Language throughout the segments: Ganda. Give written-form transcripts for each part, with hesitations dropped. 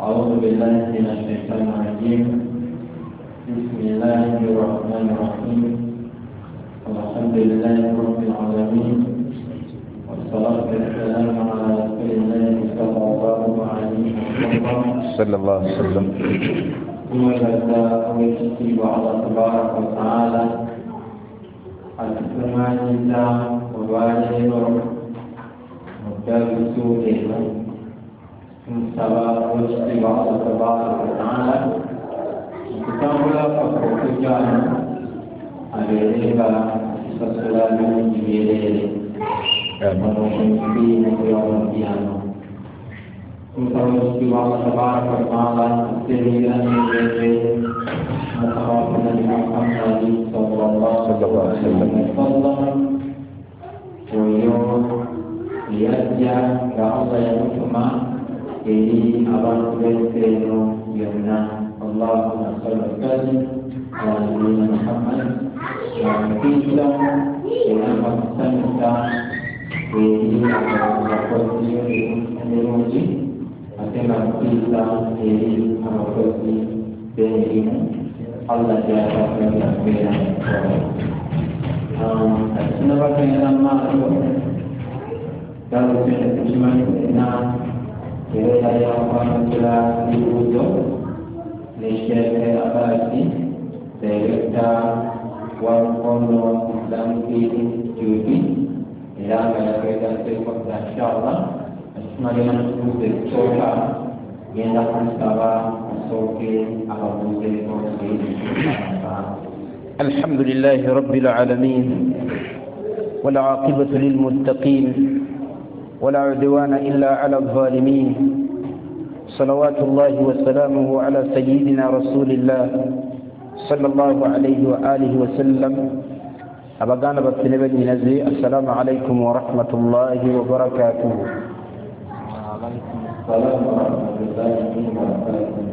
أعوذ بالله من الشيطان الرجيم. بسم الله الرحمن الرحيم. الحمد لله رب العالمين، والصلاة والسلام على رسول الله صلى الله عليه وسلم. ثم جزاء ويشتي على تبارك وتعالى الإسلام الله وبالغ مدرس له مستوى ويشتي على تبارك وتعالى كتاب الله فكرتجانا عليه فسلام جبيله ونحن في يوم القيامة. Mustawajib Allah Taala Taala sehingga menjadi mutawafil Muhammad sallallahu alaihi wasallam. Lihat ya Allah yang cuma ini abang bertemu yana Allahumma salli ala Muhammad wa kita dengan maksudnya ini adalah posisi yang Akan kita ini mengurusi dirimu Allah Jalla wa'ala. Kenapa kita masuk dalam iman kita? Kita yang orang telah diutus niscaya abadi serta walaupun dalam judi yang kita sebut insyaallah. Mariana Tuesday Soka Yenda Panstava Soke Ababuze الحمد لله رب العالمين والعاقبة للمتقين ولا عدوان إلا على الظالمين صلوات الله وسلامه على سيدنا رسول الله صلى الله عليه وآله وسلم أبقانا بطنبني نزي السلام عليكم ورحمة الله وبركاته. Salam warahmatullahi wabarakatuh.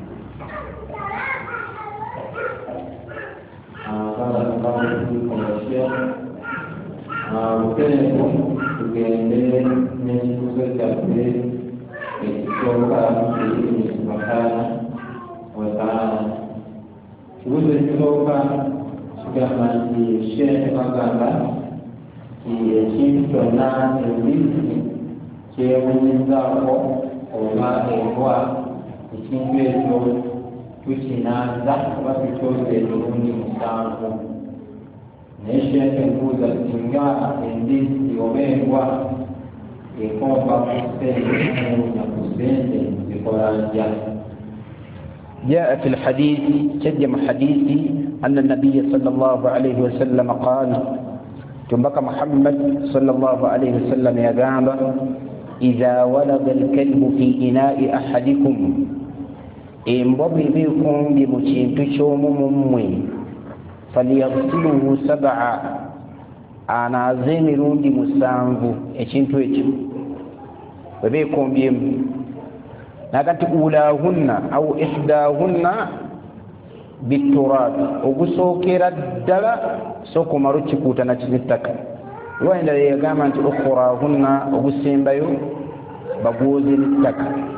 Chemunzako oba ewa ekintu ekyo tukinaza oba tukyose emirundi musanvu naye shente mbuuza singa endizi oba enva ekomba ku sente ku sente zikola ntya? جاء في الحديث ترجم حديثي أن النبي صلى الله عليه وسلم قال تنبك محمد صلى الله عليه وسلم يا جامع إذا ولد الكلب في إناء أحدكم إن بضي بكم بمشينتشوم مموي فليغسله 7 أنا زمرون دي مسانفو إشينتو إشو وبيكم بيم ناكنت أولاهن أو إحداهن بالتراب وغسو كيرا سوكو مروتشي كوتانا تشنتك وإن يقامت أخراهن وغسين بيو بغوزي للتك.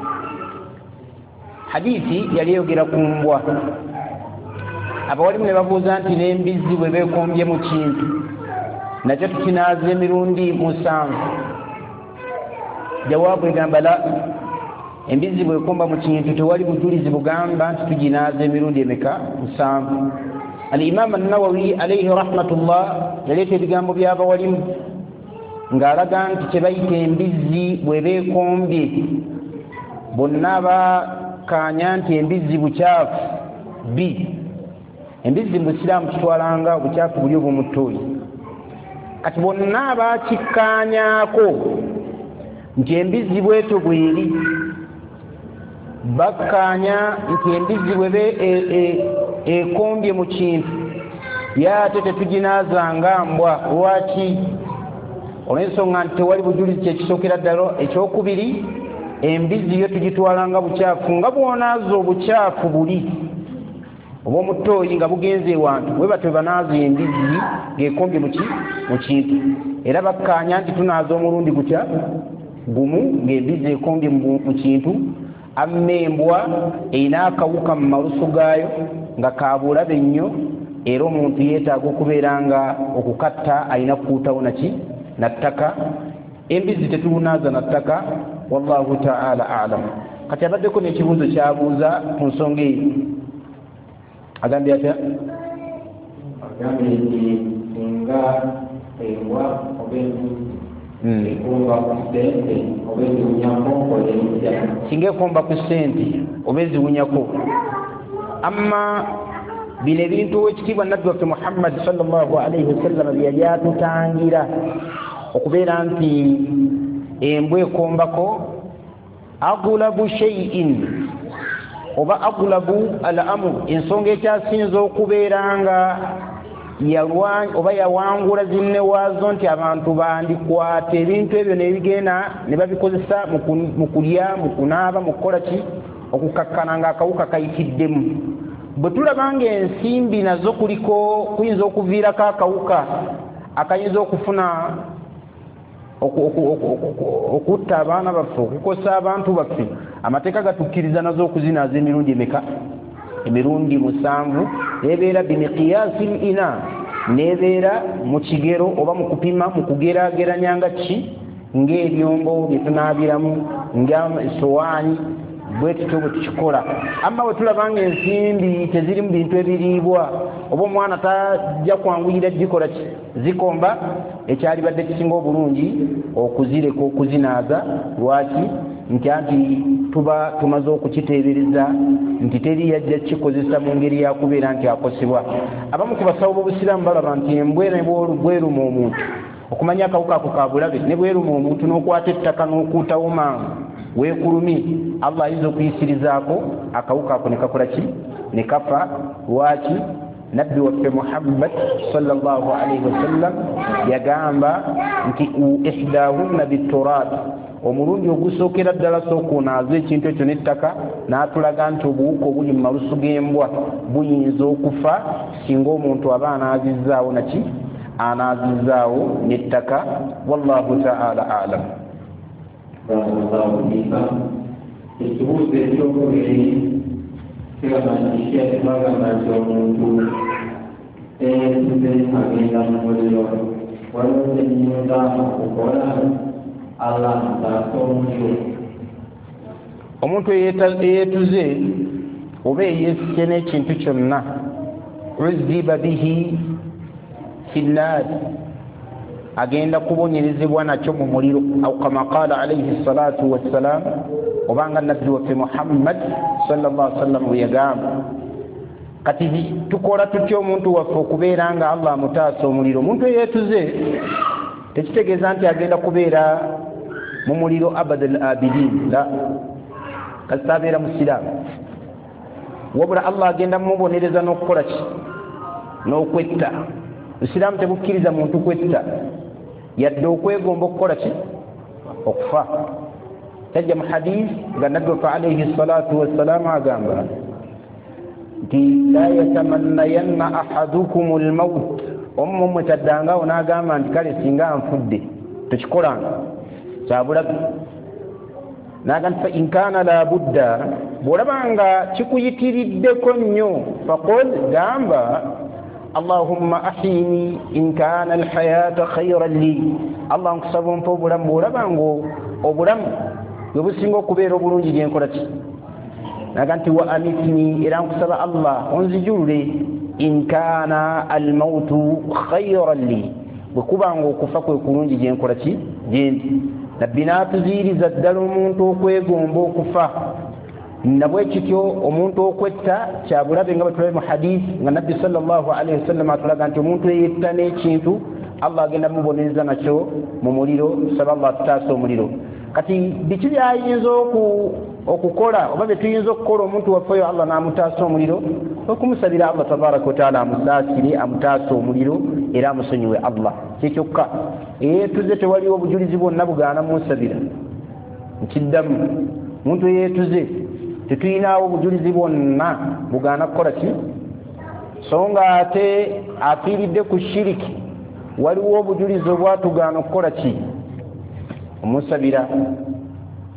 حديثي يليو لكم بوا أبوالي من بغوزان تنين بيزي وبيكم يموتين نجد تنازل مروندي مسام جواب يقام embizi bwekomba mu kintu tewali bujulizi bugamba nti tuginaze emirundi emeka musanvu. Al-Imam an-Nawawi alayhi rahmatullah yaleeta ebigambo by'abawalimu ng'alaga nti kyebayita embizi bwebeekombye bonna bakanya nti embizi bukyafu bi. Embizi mu Isiraamu kitwalanga obukyafu buli obw'omutooyi. Kati bonna bakikkaanyaako nti embizi bweto bweri bakanya nti embizi bwebe ekombye mu kintu yate tetuginazanga mbwa. Lwaki? olw'ensonga nti tewali bujulizi kyekisookera ddala. Ekyokubiri, embizi yo tugitwalanga bukyafu nga bwonaaza obukyafu buli oba omutooyi nga bugenze ewantu bwe batwe banaaza embizi ng'ekombye mu kintu. Era bakkaanya nti tunaaza omulundi gutya gumu ng'embizi ekombye mu kintu embwa erina akawuka mu malusu gaayo nga kabulabe nnyo era omuntu yeetaaga okubeera nga okukatta alina kukuutawo na ttaka. Embizi tetuunaaza na ttaka, wallahu taala alam. Kati abaddeko n'ekibuuzo kyabuuza ku nsonga eyo. Agambye atya? Agambye nti singa embwa oba embuzi ekomba ku ssente oba eziwunyako nkola etya? Singa ekomba ku ssente oba eziwunyako. Amma bino ebintu ekitiibwa Nabbi waffe Muhammad sallallahu alaihi wasallam bye yali atutangira okubeera nti embwa ekombako agulabu shay'in oba agulabu al-amr, ensonga ekyasinza okubeera nga oba yawangula zinne waazo nti abantu bandikwata ebintu ebyo nebigenda ne babikozesa mu kulya, mu kunaaba, mu kukola ki, okukakkana nga akawuka kayitiddemu. Bwe tulaba nga ensimbi nazo kuyinza okuviirako akawuka akayinza okufuna okutta abaana baffe, okukosa abantu baffe, amateeka gatukkiriza nazo okuzinaaza emirundi emeka? Emirundi 7. Nebeera bimiqiyasi ina, nebeera mu kigero oba mu kupima, mu kugeraageranya nga ki, ng'ebyombo bye tunaabiramu, ng'esowaani, bwe tutyo bwe tukikola. Amma bwe tulaba nga ensimbi teziri mu bintu ebiriibwa oba omwana tajja kwanguyira gikola ki, zikomba, ekyalibadde kisinga obulungi okuzireka okuzinaaza. Lwaki? Nti tuba tumaze okukiteebereza nti teri yajja kikozesa mu ngeri yakubeera nti akosebwa. Abamu ku basawo b'obusiraamu balaba nti embwa ne bweruma omuntu, okumanya akawuka ako kabulabe, ne bweruma omuntu n'okwata ettaka n'okuutawo mangu weekulumi, Allah ayinza okuyisirizaako akawuka ako ne kakola ki, ne kafa. Lwaki? Nabbi waffe Muhammad sallallahu alaihi wasallam yagamba nti ihdahunna bituraab, omulundi ogusookera ddala sookunaaza ekintu ekyo n'ettaka, n'atulaga nti obuwuka obuli mu malusu g'embwa buyinza okufa singa omuntu aba anaazizaawo naki, anaazizaawo n'ettaka. Wallahu taala alam. Ekibuuzo ekyokubiri kigamba nti bagamba nti omuntu eyeetuze agenda mu muliro, waliwo ennyumba okukola Allah ataasa omuliro. Omuntu eyeetuze oba eyeesike n'ekintu kyonna, uziba bihi fi nnaar, agenda kubonyerezebwa nakyo mu muliro. Aw kama qaala alayhi salatu wassalam, obanga Nabbi waffe Muhammad sallallahu alaihi wasallam bwe yagamba. Kati tukola tutya omuntu waffe okubeera nga Allah amutaasa omuliro? Omuntu eyeetuze tekitegeeza nti agenda kubeera mu muliro abadal abidin, la, kasita abeera musiraamu, wabula Allah agenda mumubonereza n'okukola ki, n'okwetta. Busiraamu tebukkiriza muntu kwetta yadde okwegomba okukola ki, okufa. Tajja mu hadith nga Nabbi alayhi salatu wassalam agamba nti la yatamannayanna ahadukum almaut, omu mmwe taddangawo n'agamba nti kale singa nfudde. Tekikolanga, kyabulabe. Naga nti fa in kaana la budda, bw'olaba nga kikuyitiriddeko nnyo, faqul, gamba Allahumma ahyini in kaana alhayata khayran li, Allah nkusaba ompe obulamu bw'olaba nga obulamu bwe businga okubeera obulungi gye nkola ki. Naga nti wa amitni, era nkusaba Allah onzijulule in kaana almautu khayran li, bwe kubanga okufa kwe kulungi gye nkola ki, gye ndi. Nabbi n'atuziiriza ddala omuntu okwegomba okufa, nabwe kityo omuntu okwetta kyabulabe nga batulabe mu hadith nga Nabbi sallallahu alaihi wasallam atulaga nti omuntu eyetta n'ekintu Allah agenda mubonereza nakyo mu muliro. Saba Allah atutaasa omuliro. Kati biki byayinza okukola oba bye tuyinza okukola omuntu waffe oyo Allah n'amutaasa omuliro? Okumusabira Allah tabaraka wa taala amusaasire, amutaasa omuliro era amusonyiwe Allah. Kyekyokka eyeetuze tewaliwo obujulizi bwonna bugaana mumusabira. Nkiddamu, omuntu eyeetuze tetuyinaawo obujulizi bwonna bugaana kukola ki, so nga ate afiiridde ku shiriki waliwo obujulizi obwatugaana okukola ki, omusabira.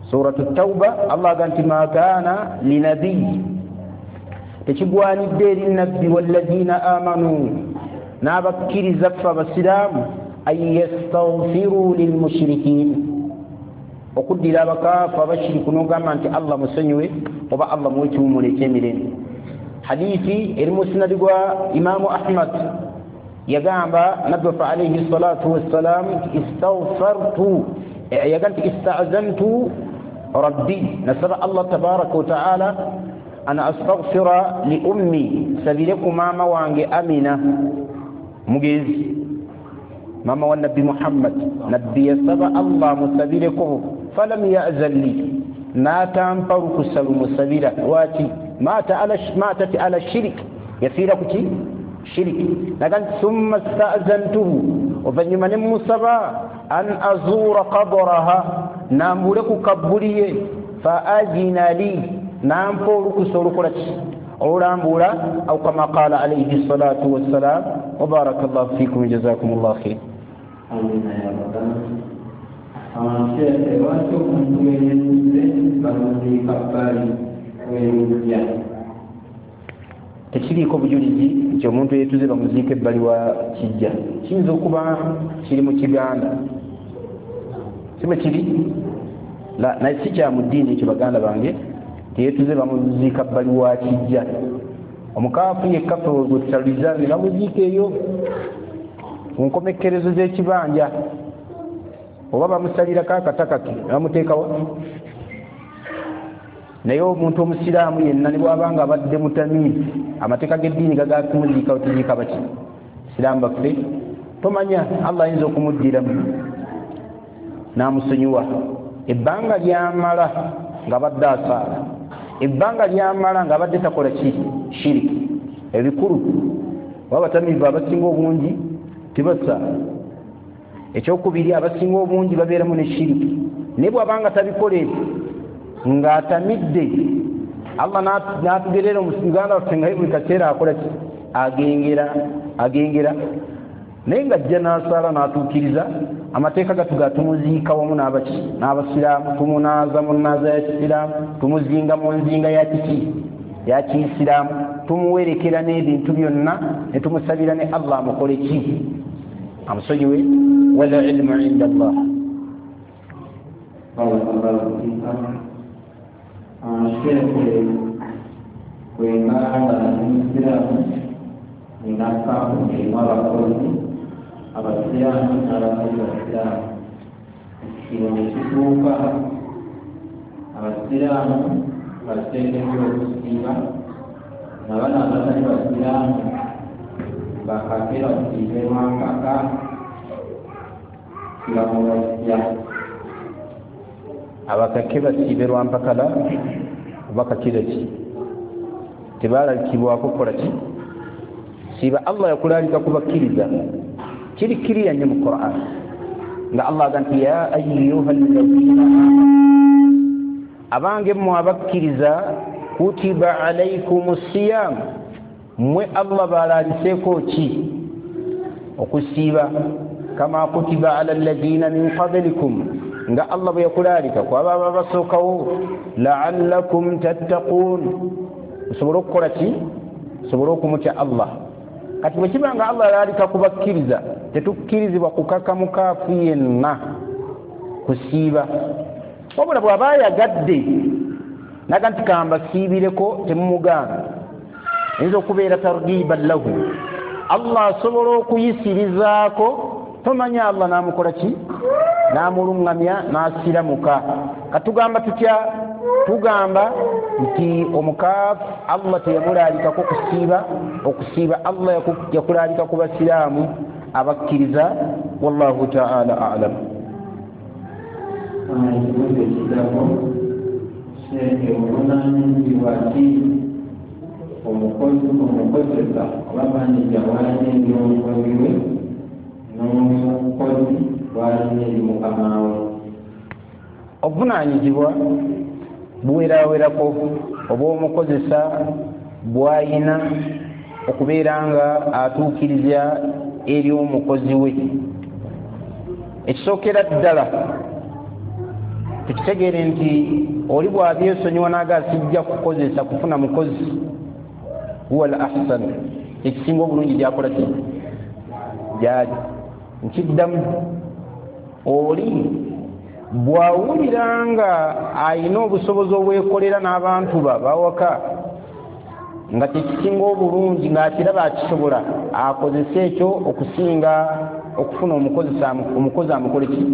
suratu tauba Allah ganti ma kana linabiy tekigwanidde eri nabbi walladhina amanu n'abakkiriza ffe abasiraamu an yastaghfiru lilmushrikin okuddira abakaafu abashiriku n'ogamba nti Allah musonyiwe oba Allah muwe ekiwummulo eky'emirembe. hadithi eri mu musnadi gwa Imaamu Ahmad yagamba nabbi waffe alayhi salatu wassalam istaghfartu yaganti ista'zantu rabbi nasaba Allah tabaraka wa ta'ala ana astaghfira li ummi sabireku mama wange Amina mugezi mama wa nabbi Muhammad nabbi yasaba Allah musabireko falam ya'zan li natamparu kusalu musabira wati matat ala shirk yafira kuki shirk lakin thumma sta'zantuhu wafanyuma musaba an azura qabraha nambuleku kabuliye fa ajina li namporu kusolukolaki olambula au kama qala alayhi salatu wassalam wa barakallahu fikum jazakumullahu khair. Amina ya Rabbana. Sheikh watu kumtueleze baadhi kabari werudia tekiriko bujulizi nti omuntu yetuze bamuziike ebbali wa kijja kiyinza okuba kiri mu Kiganda sibe kiri naye si kya mu ddiini ekyo baganda bange teyetuze bamuziika bbali wa kijja omukaafu yekkafe gwe tutaliza bamuziika eyo ku nkomekkerezo z'ekibanja oba bamusalirako akatakake bamuteekawa naye omuntu omusiraamu yenna ne bw'abanga abadde mutamiivu amateeka g'eddiini gagala kumuziika otuziika baki siraamu baffe tomanya Allah ayinza okumuddiramu n'amusonyiwa ebbanga lyamala nga badde asaala ebbanga lyamala nga badde takola ki shiriki ebikulu wabatamiivu abasinga obungi tibasaala ekyokubiri abasinga obungi babeeramu ne shiriki naye bw'abanga tabikoleere ng'atamidde Allah n'atugerera omuganda waffe nga buli kaseera akola ki agengera naye ng'ajja n'asaala n'atuukiriza amateeka gatuga tumuziika wamu n'abasiraamu tumunaaza mu nnaaza ya kisiraamu tumuzinga mu nzinga ya kiki ya kiisiraamu tumuwerekera n'ebintu byonna ne tumusabira ne Allah amukole ki amusonyiwe wala ilmu inda Allah. Sheikh kwenganda n'Isiramu ninakamu abakozi abasiraamu n'abakozi basiraamu kino nekituuka abasiraamu bateekeddwa okusiiba nabana abatali basiraamu bakakera okusiiba ewankaka kiramubasya abakake basiibe lwampakala bakakira ki tebalalikibwako kukola ki siiba Allah yakulalika kubakkiriza kiri kiriya nnyo mu Qur'an nga Allah aganti ya ayyuha alladhina abange mmwe abakkiriza kutiba alaykumus siyam mmwe Allah balaliseeko ki okusiiba kama kutiba ala alladhina min qablikum nga Allah bwe yakulalika kwaba abasookawo la'allakum tattaqun osobola okukola ki osobola okumutya Allah kati bwe kiba nga Allah yalalika kubakkiriza tetukkirizibwa kukaka mukaafu yenna kusiiba wabula bw'aba yagadde naga nti kamba siibireko temumuganda ayinza okubeera targiban lahu Allah asobola okuyisirizaako tomanya Allah n'amukola ki n'amulungamya n'asiramuka katugamba tutya tugamba nti omukaafu Allah teyamulalikako okusiiba Allah yakulalika ku basiraamu abakkiriza wallahu ta'ala a'lam. Ekibuzo ekidako Sheikh obuvunaanyizibwa ki omukozesa oba maneja w'alina eby'omukozi we n'omukozi w'alina eri mukama we? Obuvunaanyizibwa buwerawerako oba omukozesa bw'ayina okubeera nga atuukiriza eri omukozi we. Ekisookera ddala tukitegere nti oli bw'abyesonyiwa n'aga sijja kukozesa kufuna mukozi huwa al-ahsan ekisinga obulungi gyakola ki gyali nkiddamu oli bw'awulira nga alina obusobozi obwekolera n'abantu bawaka nga tekisinga obulungi ng'akiraba akisobola akozesa ekyo okusinga okufuna omukozi amukole ki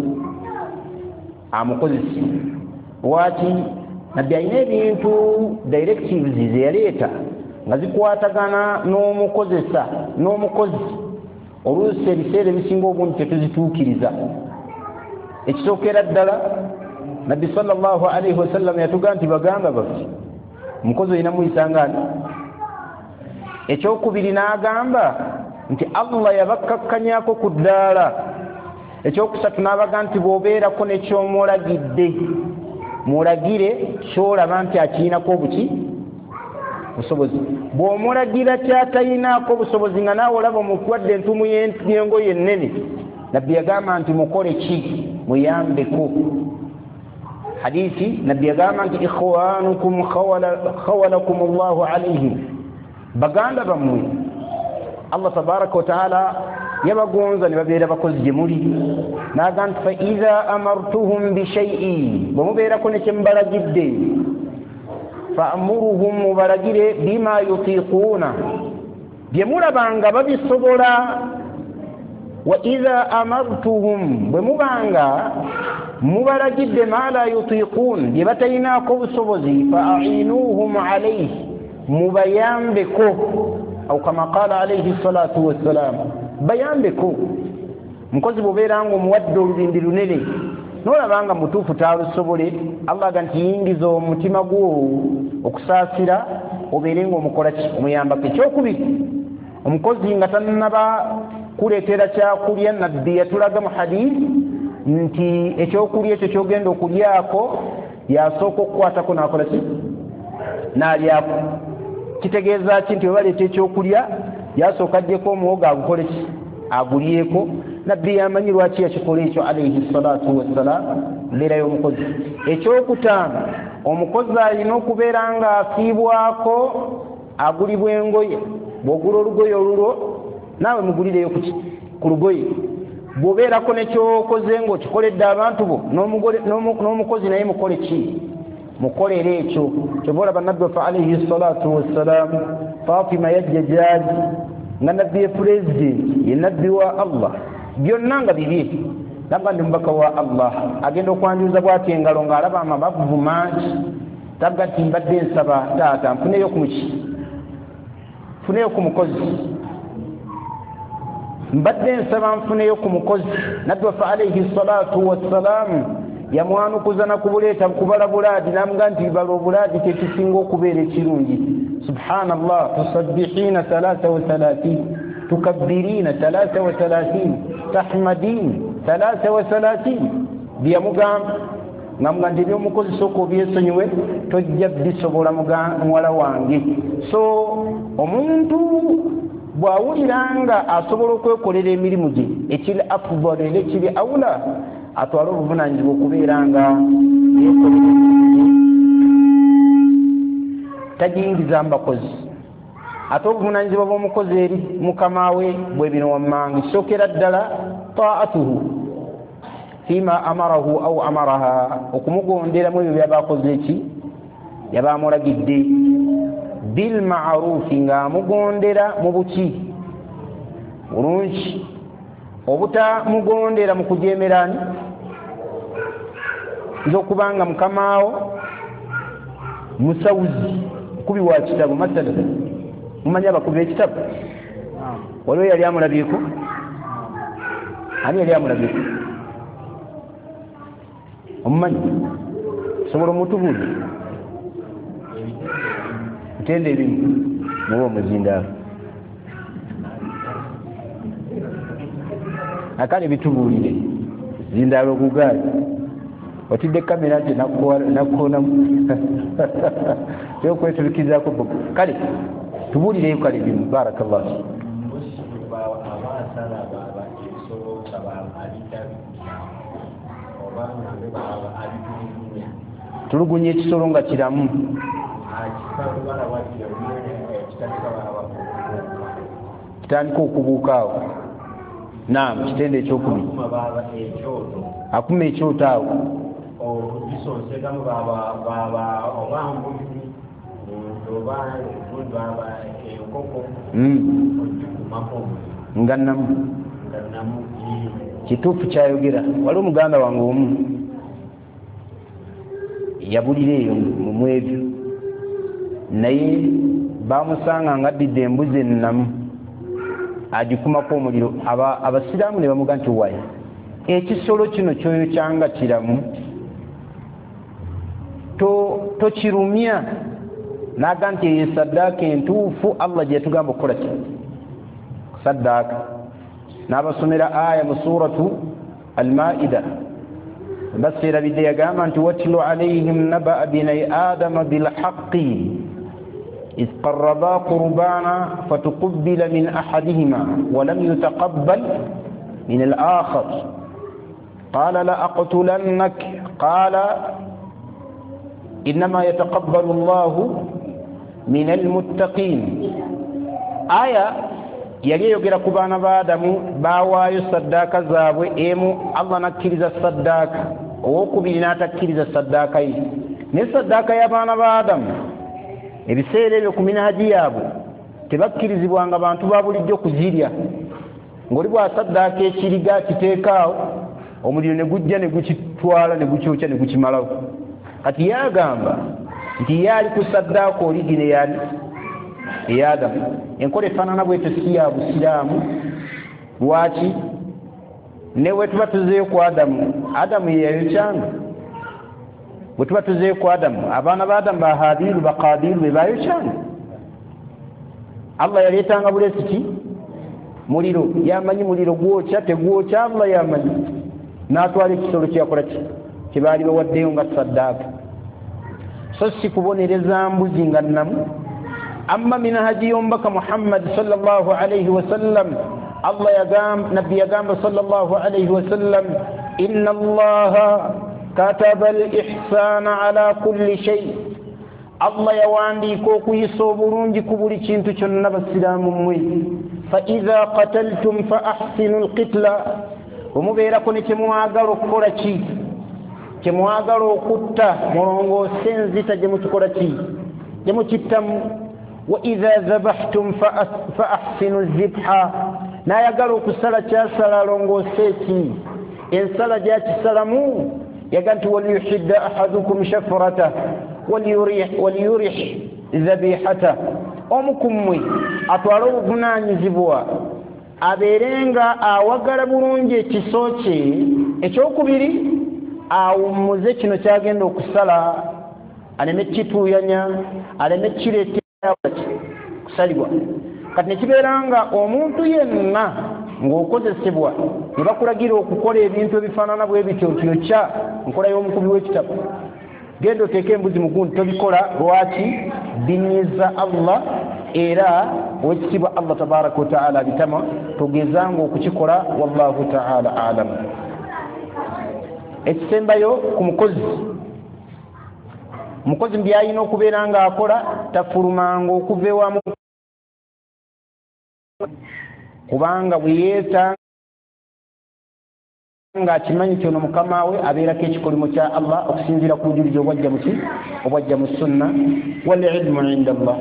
amukozesi lwaki nabbi alina ebintu directives ze yaleeta nga zikwatagana n'omukozesa n'omukozi oluusi ebiseera ebisinga obungi tetuzituukiriza ekisookera ddala nabbi sallallahu alaihi wasallam yatugaa nti bagamba baffe omukozi olina muyisangani ekyokubiri n'agamba nti Allah yabakkakkanyako ku ddaala ekyokusatu n'abaga nti bw'obeerako nekyomulagidde mulagire kyolaba nti akirinako obuki busobozi bw'omulagira kyatayinaako busobozi nga naawe olaba omukwadde entumu y'engoye ennene nabbi yagamba nti mukole ki muyambeko hadithi nabbi yagamba nti ikhwanukum khawalakum Allahu alaihim baganda bammwe Allah tabaraka wa taala yabagonza ne babeera bakozi gye muli n'agamba nti fa idha amartuhum bi shay'in bwemubeerako ne kyembalagidde fa'muruhum mubalagire bima yutiquuna bye mulabanga babisobola wa idha amartuhum bwe mubanga mubalagidde ma la yutiquun bye batayinaako obusobozi fa'ainuhum alayhi mubayambeko au kama qala alayhi salatu wassalam bayambeko mukozi bw'obeera nga omuwadde olubindi lunene n'olabanga mutuufu taalusobole Allah aga nti yingiza omutima gwo okusaasira obeere nga omukola ki omuyambako ekyokubiri omukozi nga tannaba kuleetera kyakulya nabbi yatulaga mu hadithi nti ekyokulya ekyo kyogenda okulyako yasooka okukwatako n'akola ki n'alyako kitegeeza ki nti webaleeta ekyokulya yasooka ajjeko omuwogo agukole ki agulyeko nabbi yamanyi lwaki yakikola ekyo alayhi salatu wassalam mbeera y'omukozi ekyokutaano omukozi alina okubeera nga afiibwako agulibwa engoye bw'ogula olugoye olulwo naawe mugulireyo ku lugoye bw'obeerako nekyokoze ng'okikoledde abantu bo n'omukozi naye mukole ki mukolere ekyo kyoba olaba nabbi waffe alayhi salatu wassalam Fatima yajja gyali nga nabbi ye pulezidenti ye nabbi wa Allah byonna nga bibye nabga ndi mubaka wa Allah agenda okwanjuza bw'ati engalo ng'alaba amabavu mangi tabga nti mbadde nsaba taata nfuneyo ku muki nfuneyo ku mukozi mbadde nsaba nfuneyo ku mukozi nabbi waffe alayhi salatu wassalam yamwanukuza nakubuleeta kubala bulaadi namuga nti bala obulaadi kyekisinga okubeera ekirungi subhanallah tusabbihina 33 tukabbirina 33 tahmadin 33 byamugamba namuga nti ebyomukozi sooka obyesonyiwe tojja bisobola muwala wange so omuntu bw'awulira nga asobola okwekolera emirimu gye ekiri afdal era ekiri awula atwala obuvunaanyizibwa okubeera nga yeekolera tagiyingiza mubakozi ate obuvunaanyizibwa bw'omukozi eri mukama we bwe bino wammanga kisookera ddala taatuhu fima amarahu au amaraha okumugonderamu ebyo byabakoze eki yabamulagidde bilmaarufi ng'amugondera mu buki bulungi obutamugondera mu kujemerani nze okubanga mukamaawo musawuzi mukubi wa kitabo masala mumanyi abakubi ekitabo waliwo yali amulabyeko ani yali amulabyeko omumanyi sobola omutubuuzi ntende ebimu muba omuzindaalo akale bitubuulire zindaalo okugaali watidde kamera nti nakoonamu yokwetulukizaako kale tubuulireyo kale bimu barakallahu tulugunya ekisolo nga kiramu kitandika okubuuka awo naam kitende ekyokubiri akuma ekyoto awo nga namu kituufu kyayogera wali omuganda wange omu yabulira eyo mu ebyo naye bamusanga nga addidde embuzi ennamu agikumako omuliro abasiraamu ne bamuga nti wayi ekisolo kino kyoyo kyanga kiramu tokirumya naga nti eyo saddaaka entuufu Allah gye yatugamba okukola ki saddaaka n'abasomera aya mu suratu al-Maida basirabidde yagamba nti watlu alayhim naba'a binay adama bilhaqqi إذ قربا قربانا فتقبل من أحدهما ولم يتقبل من الآخر قال لأقتلنك قال إنما يتقبل الله من المتقين آية yali yogera ku baana ba Adamu bawaayo saddaaka zaabwe emu Allah nakkiriza saddaaka owokubiri n'atakkiriza saddaaka ye naye saddaaka y'abaana ba Adamu ebiseera ebyo ku minaji yaabwe tebakkirizibwanga bantu ba bulijjo kuzirya ng'oli bwasaddaaka ekiriga kiteekaawo omuliro ne gujja ne gukitwala ne gukyokya ne gukimalawo kati yagamba nti yaali ku saddaaka oligine yaali ey'Adamu enkola efaanana bwetyo si ya busiraamu lwaki ne bwe tuba tuzeeyo ku Adamu ye yayokyanga bwe tuba tuzeeyo ku Adamu abaana ba Adamu ba Haabiiru ba Qaabiiru be bayokyanga Allah yaleetanga bulesi ki muliro yamanyi muliro gwokya tegwokya Allah yamanyi n'atwala ekisolo kyakola ki kyebaali bawaddeyo nga saddaaka so si kubonereza mbuzi nga nnamu amma minhaji yombaka Muhammad sallallahu alayhi wa sallam Allah nabbi yagamba sallallahu alayhi wa sallam inna Allaha kataba al-ihsana ala kulli shay Allah yawandiika okuyisa obulungi ku buli kintu kyonna basiraamu mmwe fa idha qataltum fa ahsinu al-qitla omubeerako ne kyemwagala okukola ki kyemwagala okutta mulongoose enzita gye mukikola ki gye mukittamu wa idha dhabahtum fa ahsinu al-zibha nayagala okusala kyasala alongoose ki ensala gyakisalamu yaga nti waliyuhidda ahadukum shafrata waliyurih dhabihata omu ku mmwe atwale obuvunaanyizibwa abeerenga awagala bulungi ekiso kye ekyokubiri awummuze kino kyagenda okusala aleme kituuyanya aleme kireetera kusalibwa kati nekibeeranga omuntu yenna ng'okozesebwa ne bakulagira okukola ebintu ebifaanana bwe bityo kyokya nkola y'omukubi w'ekitabo genda oteeka embuzi mu gundi tobikola lwaki binyiza Allah era owekitiibwa Allah tabaraka wa taala abitama togezanga okukikola wallahu taala alam ekisembayo ku mukozi byalina okubeera nga akola tafulumanga okuva ewamu kubanga bweyeeta nga akimanyi kyono mukama we abeerako ekikolimo kya Allah okusinziira ku bujulizi obwajja mu sunna wal ilmu inda Allah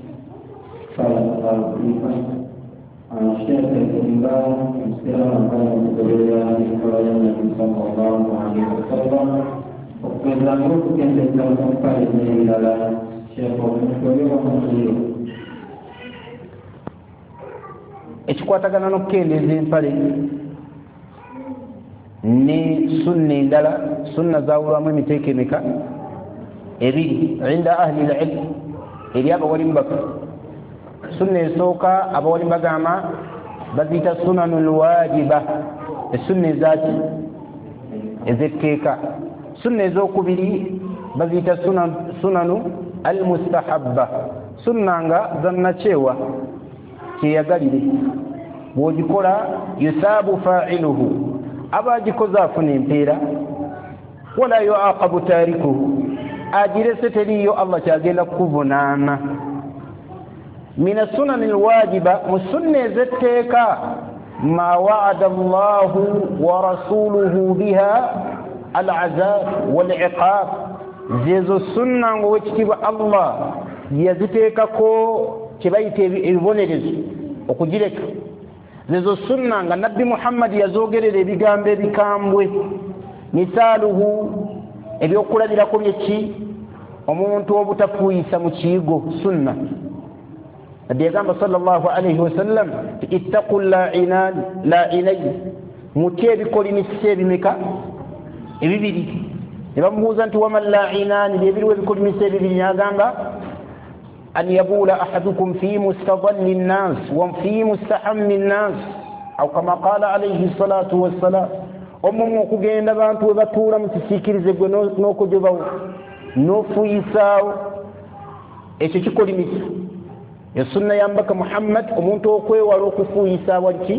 ekikwatagana n'okukendeeza empale ne sunna endala sunna zawulwamu emiteeko emeka ebiri inda ahli al-ilm eri abawalimu baka sunna esooka abawalimu bagamba baziyita sunanu lwajiba esunna ezaki ez'etteeka sunna ez'okubiri baziyita sunanu al-mustahabba sunna nga zannakyewa kyeyagalire bw'ogikola yusaabu fa'iluhu aba agikoze afuna empeera wala yuaqabu taarikuhu agirese teriyo Allah kyagenda kukuvunaana. min assunani alwajiba, mu sunna ezetteeka ma wa'ada Allahu wa rasuluhu biha al'azab wal'iqab, zezo sunna ng'owekitiibwa Allah yaziteekako kye bayita ebibonerezo okugireka. zezo sunna nga nabbi Muhammad yazoogerera ebigambo ebikambwe. misaaluhu, ebyokulabirako byeki? omuntu obutafuuyisa mu kiyigo, sunna. nabbi yagamba sallallahu alayhi wasallam ittaqu la'inayi, mutye ebikolimisa ebimeka? ebibiri. ne bamubuuza nti wama la'inani, byebiriwo ebikolimisa ebibiri? n'agamba an yabula ahadukum fi mustadalli nnas wa fi mustahammi nnas, aw kama qala alayhi salatu wassalam. omumu okugenda bantu we batuula mu kisiikirize gwe n'okujobawo n'ofuyisaawo, ekyo kikolimisa. esunna yambaka Muhammad omuntu okwewala okufuuyisa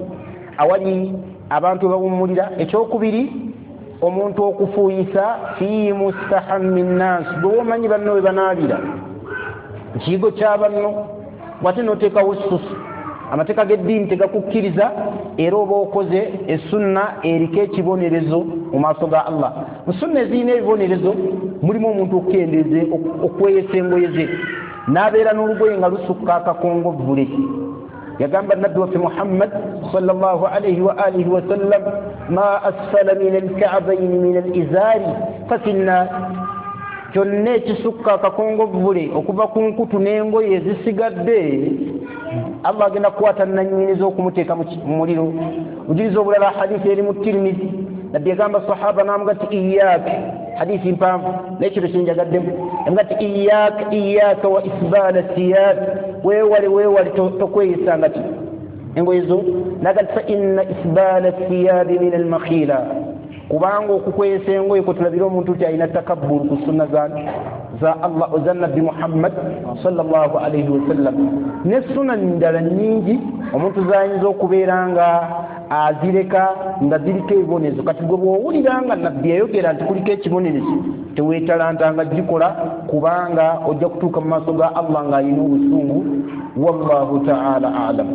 awali abantu bawummulira. ekyokubiri omuntu okufuuyisa fi mustahammi nnas, bwe omanyi banno we banaabira ekiyigo kyabanno, wate n'oteekawo susu. amateeka g'eddiini tegakukkiriza, era oba okoze esunna eriko ekibonerezo mu maaso ga Allah. mu sunna ezirina ebibonerezo mulimu omuntu okukendeeze okweyesa engoye ze n'abeera n'olugoye nga lusukka akakongovvule. yagamba nabbi waffe Muhammad sallallahu alayhi wa alihi wa sallam ma asfala min alka'bayn min alizaari fafinna, kyonna ekisukka akakongovvule okuva ku nkutu n'engoye ezisigadde Allah agenda kukwata nannyiniza okumuteeka mu muliro. Ujuliza obulala hadithi eri mu Tirmidhi, nabbi yagamba sahaba n'amuga ti iyyaka, hadithi mpanvu n'ekiro kyenjagaddemu, amuga ti iyyaka wa isbala thiyab, weewale tokweyisanga ti engoye zo. naga ti fa inna isbala thiyab min almakhila, kubanga okukweyesa engoye kwe tulabira omuntu ti alina takabburu ku sunna za Allah za nabbi Muhammad sallallahu alayhi wasallam. ne sunna ndala nnyingi omuntu zayinza okubeera nga azireka nga ziriko ebibonerezo. kati gwe bw'owulira nga nabbi yayogera nti kuliko ekibonerezo, teweetalantanga gikola, kubanga ojja kutuuka mu maaso ga Allah ng'alina obusungu. wallahu ta'ala a'lam.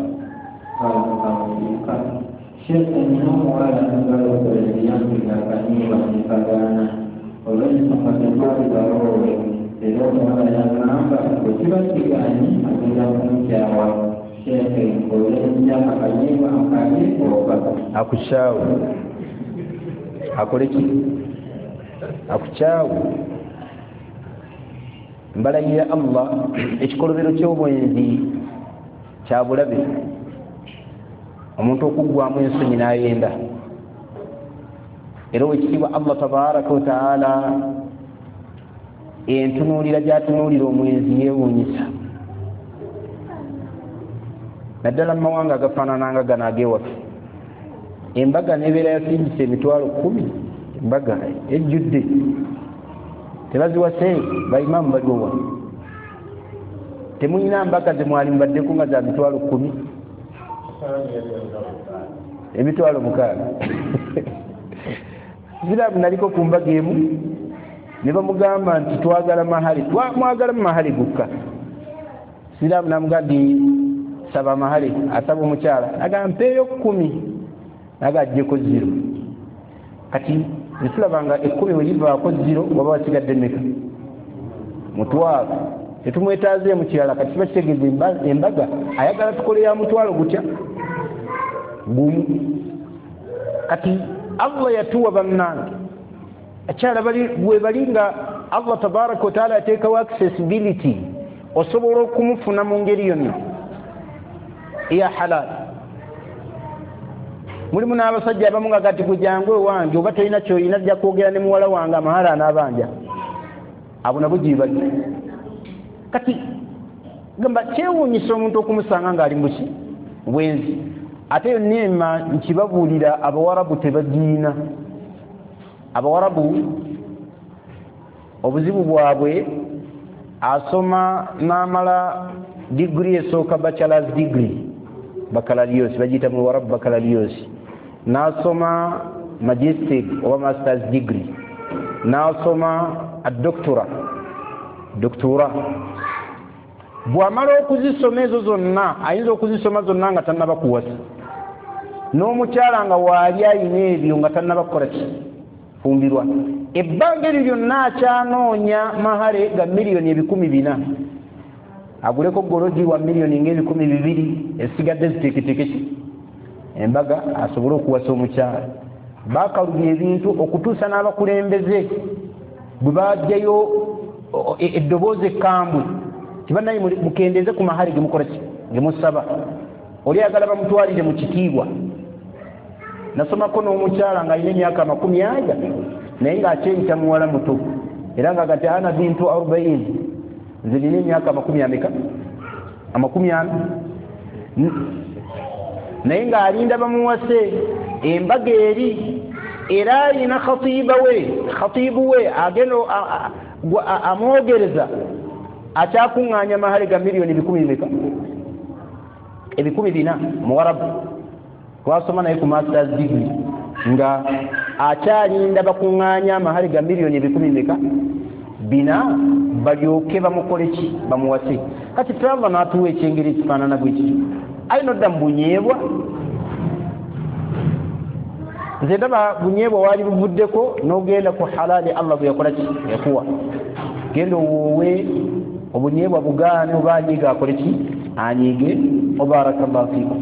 Sheikh Nino wala ngalo kwa yangu ya kanisa nipagana oleni mapatano ya roho leo wala yanamba kwa kigani akija kumchawa Sheikh oleni ya kanisa akalipo akushawo akoleki akuchawo mbala ya Allah ekikolobero ky'obwenzi kya bulabe. omuntu okuggwamu ensonyi n'ayenda. era wekitiibwa Allah tabaraka wa taala entunuulira gyatunuulira omwenzi yeewuunyisa. naddala mu mawanga agafaanananga gano ag'ewaffe, embaga nebeera yasindisa emitwalo 10, embaga ejjudde, tebaziwase baimaamu baliwa. temulina mbaga ze mwali mbaddeko nga za mitwalo 10, emitwalo 6. Zirabu naliko ku mbaga emu ne bamugamba nti twagala mahali, mwagala mahali gukka. Zirabu namugadi saba mahali, asaba omukyala agampeeyo 10, agajjeko 0. kati nitulabanga 10 weyivaako 0 waba wasigadde meka mutwalo. tetumwetaaze mukyala kati kiba kitegeeza embaga ayagala tukole ya mutwalo gutya gumu. kati Allah yatuwa bannange akyala bwe bali nga Allah tabaraka wa taala ateekawo accessibility, osobola okumufuna mu ngeri yonna eya halal. mulimu n'abasajja abamu nga kati gujangwe wange oba tolina kyolina ajja kwogera ne muwala wange amahala anaabanja, abo nabo gibali. kati gamba kyewuunyisa omuntu okumusanga ng'ali muki bwenzi. ate yo neema nkibabuulira abawarabu tebagiina. abawarabu obuzibu bwabwe asoma n'amala digiri esooka bachelors degree, baccalaureate bagiyita mu warabu baccalaureate, n'asoma magistic oba masters degree, n'asoma a doctora doktora bw'amala okuzisoma ezo zonna ayinza okuzisoma zonna nga tannaba kuwasa n'omukyala nga waali ayina ebyo nga tannaba kukola ki fumbirwa ebbanga eryo lyonna akyanoonya mahale ga miliyoni 400 aguleko gologi wa miliyoni nga 200 esigadde ziteeketeke ki embaga asobole okuwasa omukyala bakalubya ebintu okutuusa n'abakulembeze bwe bajjayo eddoboozi ekkambwe tibannaye mukendeeze ku mahale gemukola ki gemusaba oli ayagala bamutwalire mu kitiibwa nasomako n'omukyala ng'alina emyaka 40 naye ng'akyeyita muwala muto era nga gati ana bintu 40 nze nina emyaka 40 naye ng'alinda bamuwase embaga eri era alina khatibu we agenda amwogereza akyakuŋŋaanya mahale ga miliyoni 400 muwarabu twasoma naye ku masters degree nga akyalinda bakuŋŋaanya amahale ga miliyoni 400 balyoke bamukole ki bamuwase kati Allah n'atuwa ekyengeri ekifaanana bwekityo ayina odda mu bunyeebwa nze ndaba bunyeebwa waali buvuddeko n'ogenda ku halaali Allah bwe yakola ki yakuwa genda owoowe obunyeebwa bugaane oba anyiige akole ki anyiige obarakallahu fiikum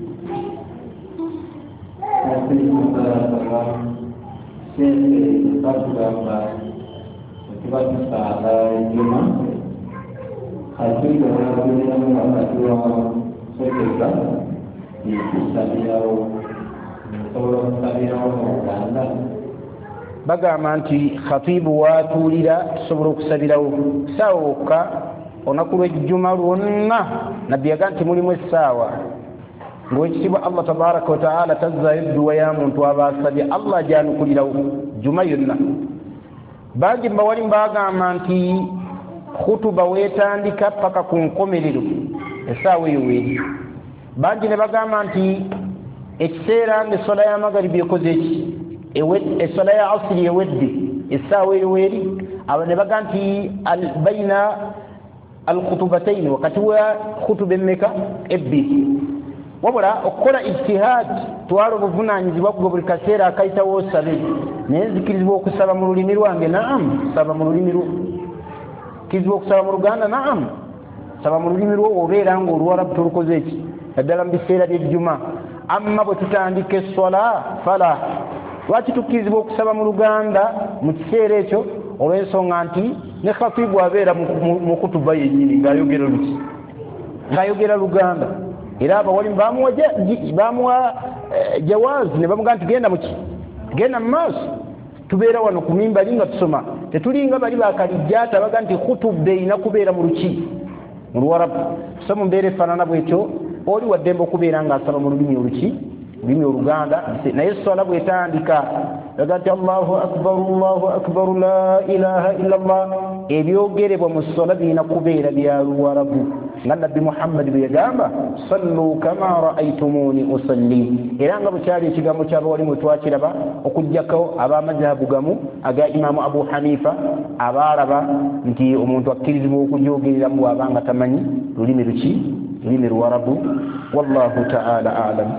bagamba nti khatibu watuulira tusobola okusabirawo ssaawa wokka olunaku lw'ejjuma lwonna nabbi yagaa nti mulimu essaawa ng'owekitiibwa Allah tabaraka wataala tazzaayo edduwa ya muntu aba asabye Allah gyanukulirawo juma yonna bangi mbawalimu bagamba nti khutuba weetandika paka ku nkomerero essaawa eyo weeri bangi ne bagamba nti ekiseera ng'essola ya magaribi ekoze eki essola ya asiri ewedde essaawa eyo weeri abo ne baga nti baina alkhutubataini wakati wa khutuba emmeka ebbiri wabula okukola ijtihaad twala obuvunaanyizibwa ku buli kaseera akayitawo osabe naye nzikirizibwa okusaba mu lulimi lwange naam saba mu lulimi lwo kirizibwa okusaba mu luganda naam saba mu lulimi lwo obeera nga oluwarabu tolukoze eki naddala mu biseera by'ejjuma amma bwe tutandika essola fala lwaki tukkirizibwa okusaba mu luganda mu kiseera ekyo olw'ensonga nti ne khatibu abeera mu kutuba yennyini ng'ayogera luganda era abawalimu bamuwa jawaazi ne bamugaa nti genda muki genda mu maaso tubeera wano ku mimbali nga tusoma tetulinga bali bakalijjaata baga nti khutuba erina kubeera mu luki mu luwarabu so mu mbeera efaanana bwetyo oli waddembe okubeera ng'asaba mu lulimi oluki lulimi oluganda naye essola bwetandika baga nti allahu akbar la ilaha illa allah ebyogerebwa mu ssola birina kubeera bya luwarabu nga nabbi muhammadi bwe yagamba sallu kama raaitumuni usalli era nga bukyali ekigambo ky'abawalimu twakiraba okuggyako ab'amazhabu gamu aga imamu abu hanifa abaalaba nti omuntu akkirizibwa okugyogereramu bw'abanga tamanyi lulimi luki lulimi luwarabu wallahu taala alam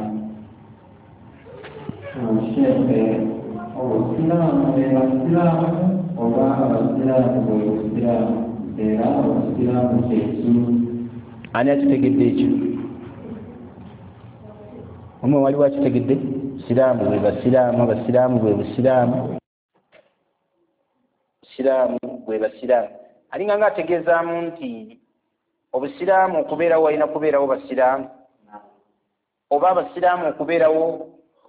obusiraamu basiraamu oba abasiraamu bwebusiraamu era obusiraamu kyeki ani akitegedde ekyo omwe waliwo akitegedde siraamu bwe basiraamu abasiraamu bwe busiraamu siraamu bwe basiraamu alinga nga ategeezaamu nti obusiraamu okubeerawo walina kubeerawo basiraamu oba abasiraamu okubeerawo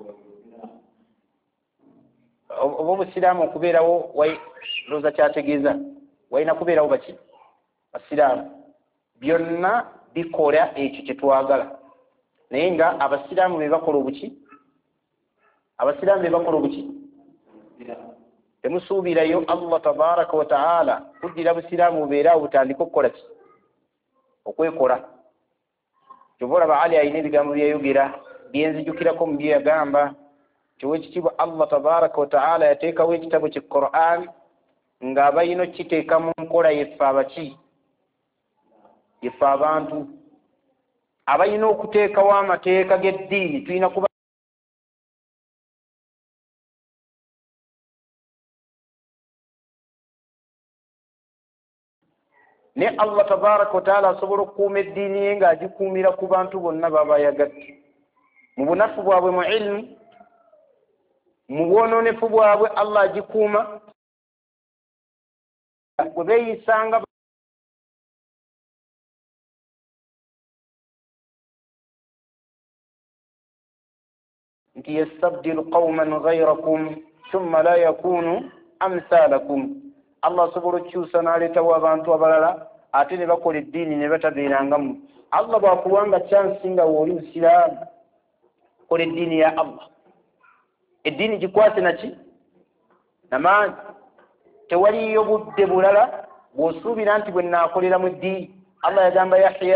oba obusiraamu okubeerawo looza kyategeeza walina kubeerawo baki basiraamu byonna bikola ekyo kyetwagala naye nga abasiraamu be bakola obuki abasiraamu be bakola obuki temusuubirayo Allah tabaraka wa taala kuddira busiraamu bubeerawo butandika okukola ki okwekola kyova olaba Ali alina ebigambo byayogera byenzijukirako mu bye yagamba tiwekitiibwa Allah tabaraka wa taala yateekawo ekitabo ki Qur'an nga bayino kiteeka mu nkola yeffe abaki yeffe abantu abayina okuteekawo amateeka g'eddiini tulina kuba ne Allah tabaraka wa taala asobola okukuuma eddiini ye ng'agikuumira ku bantu bonna baba yagadde mu bunafu bwabwe mu ilmu mu bwonoonefu bwabwe Allah agikuuma bwe beeyisanga nti yastabdilu qawman ghayrakum thumma la yakunu amthalakum Allah asobola okukyusa n'aleetawo abantu abalala ate ne bakola eddiini ne batabeerangamu. Allah bw'akuwanga chansi nga w'oli musiraamu kola eddiini ya Allah, eddiini gikwate naki namaanyi, tewaliyo budde bulala bw'osuubira nti bwe nnaakoleramu eddiini. Allah yagamba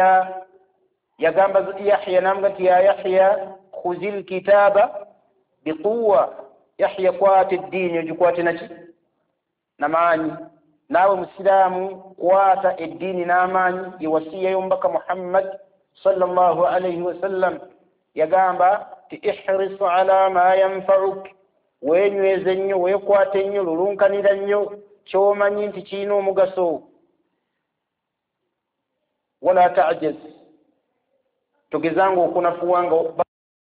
Yahya n'amuga nti ya Yahya khuzil kitaaba biquwa, Yahya kwata eddiini ogikwate naki namaanyi. Naawe musiraamu kwata eddiini n'amaanyi. Ye wasiya y'omubaka Muhammad sallallahu alayhi wa sallam yagamba ti ihris ala ma yanfa'uk, weenyweze nnyo weekwate nnyo lulunkanira nnyo ky'omanyi nti kirina omugaso. Wala ta'jaz, togezanga okunafuwanga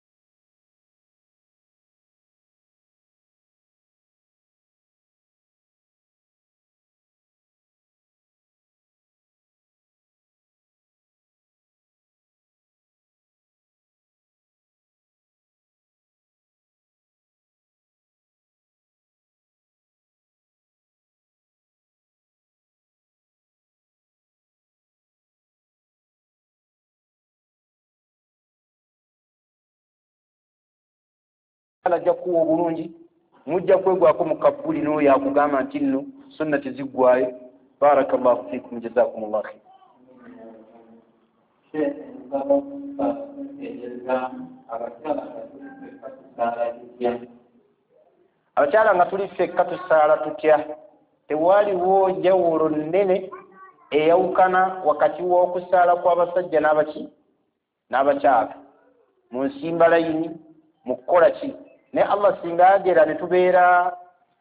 ajja kuwa obulungi, mujja kwegwako mu kabbuli n'oyo akugamba nti nno sunna teziggwayo. Barakallahu fikum, jazakumullahu khair. Abakyala nga tuli ffekka tusaala tutya? Tewaliwo njawulo nnene eyawukana wakati w'okusaala kw'abasajja n'abakyala mu nsimbalayini mu kukola ki. Naye Allah singa agera ne tubeera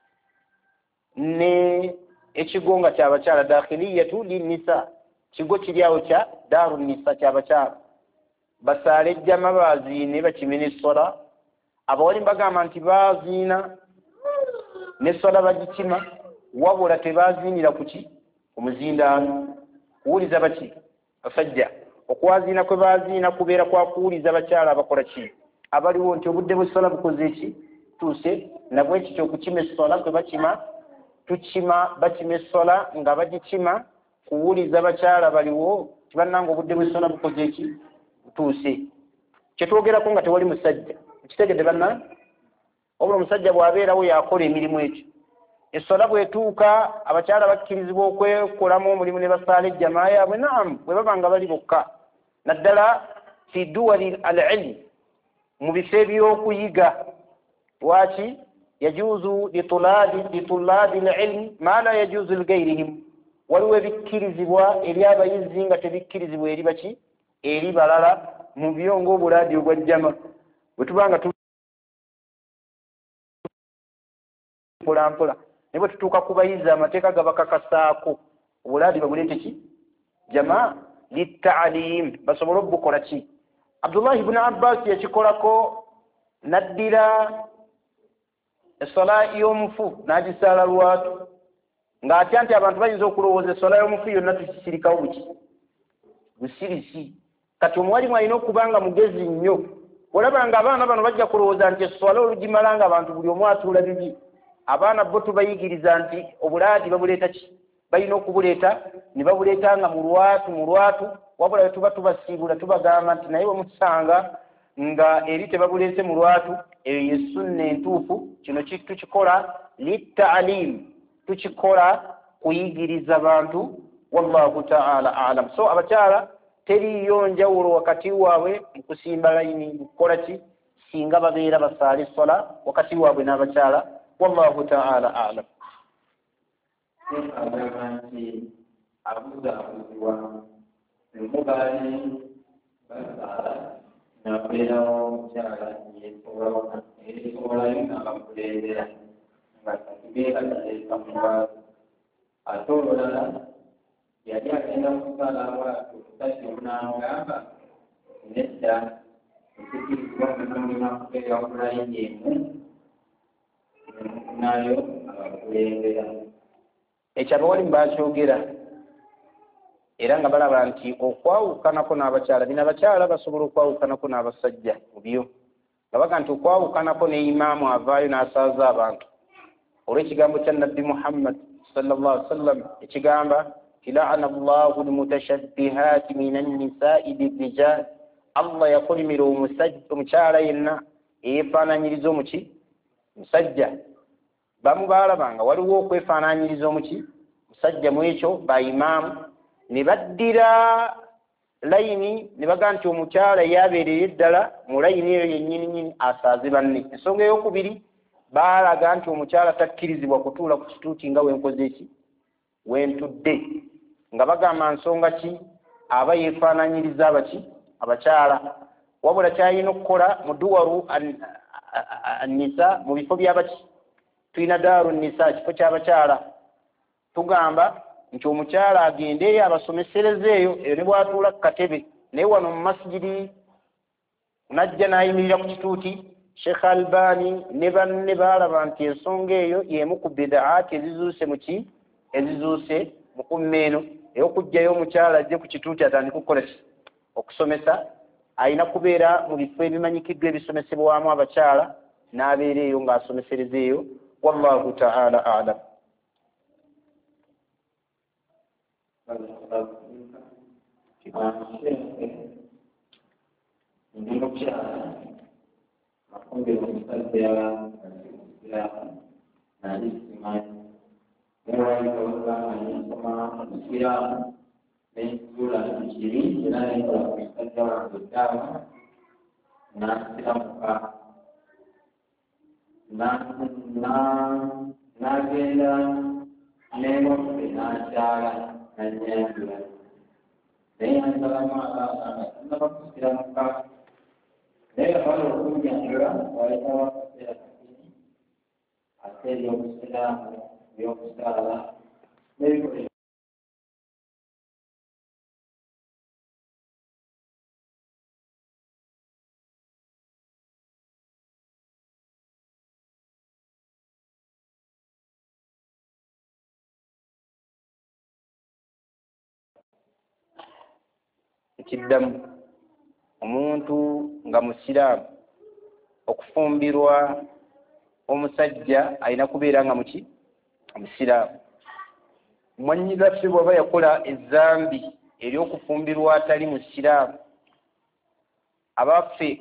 ne ekigonga ky'abakyala dakhiliyatu linnisa, kigo kiri awo kya daaru nnisa ky'abakyala, basaale ejjama baaziine bakimene essola. Abawali bagamba nti baaziina n'essola bagikima, wabula tebaaziinira ku ki omuzindaalo kuwuliza baki basajja. Okwaziina kwe baaziina kubeera kwa kuwuliza bakyala abakola ki abaliwo nti obudde bw'essola bukoze eki tuuse. nabwe ekyo okukima essola kwe bakima tukima bakima essola nga bagikima kuwuliza bakyala baliwo tibannanga obudde bw'essola bukoze eki butuuse. Kyetwogerako nga tewali musajja kitegedde banna, obula omusajja bw'abeerawo yakola emirimu ekyo. Essola bw'etuuka abakyala bakkirizibwa okwekolamu omulimu ne basaala ejjamaa yaabwe, naamu bwe baba nga bali bokka. Naddala fi duwali al-ilm, mu bifo eby'okuyiga. Lwaki yajuuzu litulabi al-ilm ma la yajuuzu ligairihim, waliwo ebikkirizibwa eri abayizi nga tebikkirizibwa eri baki eri balala, mu byo ng'obulaadi obwa jjama. Bwe tubanga mpolampola ne bwe tutuuka ku bayizi amateeka gabakakasaako, obulaadi babuleete ki jamaa litaalim, basobole obukola ki. Abdullahi ibn Abbas yakikolako, naddira essola y'omufu n'agisaala lwatu, ng'atya nti abantu bayinza okulowooza essola y'omufu yonna tukisirikawo buki busirisi. Kati omuwalimu alina okuba nga mugezi nnyo. Olaba nga abaana bano bajja kulowooza nti essola olugimala nga abantu buli omu atuula bibi. Abaana bo tubayigiriza nti obulaadi babuleeta ki, balina okubuleeta ne babuleeta nga mu lwatu, wabula bwe tuba tubasiibula tubagamba nti naye bwemusanga nga eri tebabuleese mu lwatu, eyo ye sunna entuufu. Kino tukikola litaalim, tukikola kuyigiriza bantu. Wallahu ta'ala a'lam. So abakyala teriyo njawulo wakati waabwe mu kusimba layini mu kukola ki singa babeera basaala essola wakati waabwe n'abakyala. Wallahu ta'ala a'lam. agamba nti abuzaabuzibwa emubali basaala nabeerawo omukyala yeesobolayo n'abakulembera nga kibeera kiteekamuba ate olulala yali agenda kusaala bwatyo omusajja omunaamugamba nedda ekikirizibwa munamuna kubeera kulayini emu nayo abakulembera ekyo abawalimu bakyogera era nga balaba nti okwawukanako n'abakyala bino abakyala basobola okwawukanako n'abasajja mu byo nga baga nti okwawukanako ne imaamu avaayo n'asaaza abantu olw'ekigambo kya nabbi Muhammad sallallahu alaihi wasallam ekigamba laana allahu almutashabbihaati min annisaai birrijal Allah yakolimira omukyala yenna eyefaananyiriza omuki musajja bamu baalabanga waliwo okwefaananyiriza omuki musajja mu ekyo baimaamu ne baddira layini ne baga nti omukyala yabeerera eddala mu layini eyo yennyininyini asaaze banne. Ensonga ey'okubiri baalaga nti omukyala takkirizibwa kutuula ku kituuti nga wenkoze eki wentudde nga bagamba nsonga ki aba yeefaananyiriza abaki abakyala wabula kyalina okukola mu duwaru annisa mu bifo byabaki tulina daaru nnisa kifo ky'abakyala tugamba nti omukyala agende eyo abasomesereza eyo ne bwatuula ku katebe naye wano mu masijidi najja n'ayimirira ku kituuti Sheikh Albani ne banne baalaba nti ensonga eyo y'emu ku bidaati ezizuuse mu ki ezizuuse mu kumma eno ey'okugjayo omukyala ajje ku kituuti atandika okukola ki okusomesa alina kubeera mu bifo ebimanyikiddwa ebisomesebwamu abakyala n'abeera eyo ng'asomesereza eyo wallahu ta'ala a'lam. Ndi mukyala afumbira omusajja nali simanyi newaika ogamba nensoma omusiraamu nenzuula kiri era nenkola ku musajja wange eddaawa n'asiramuka n'agenda n'emmofe n'akyala n'annyanjula naye ansalamu agamba tannaba kusiramuka naye abala okunyanjula wayitawo akaseera kakini ate ebyobusiraamu ebyokusaala n'ebikola ekiddamu omuntu nga musiraamu okufumbirwa omusajja alina kubeera nga muki omusiraamu. Mwannyigaffe bw'aba yakola ezzambi ery'okufumbirwa atali musiraamu abaffe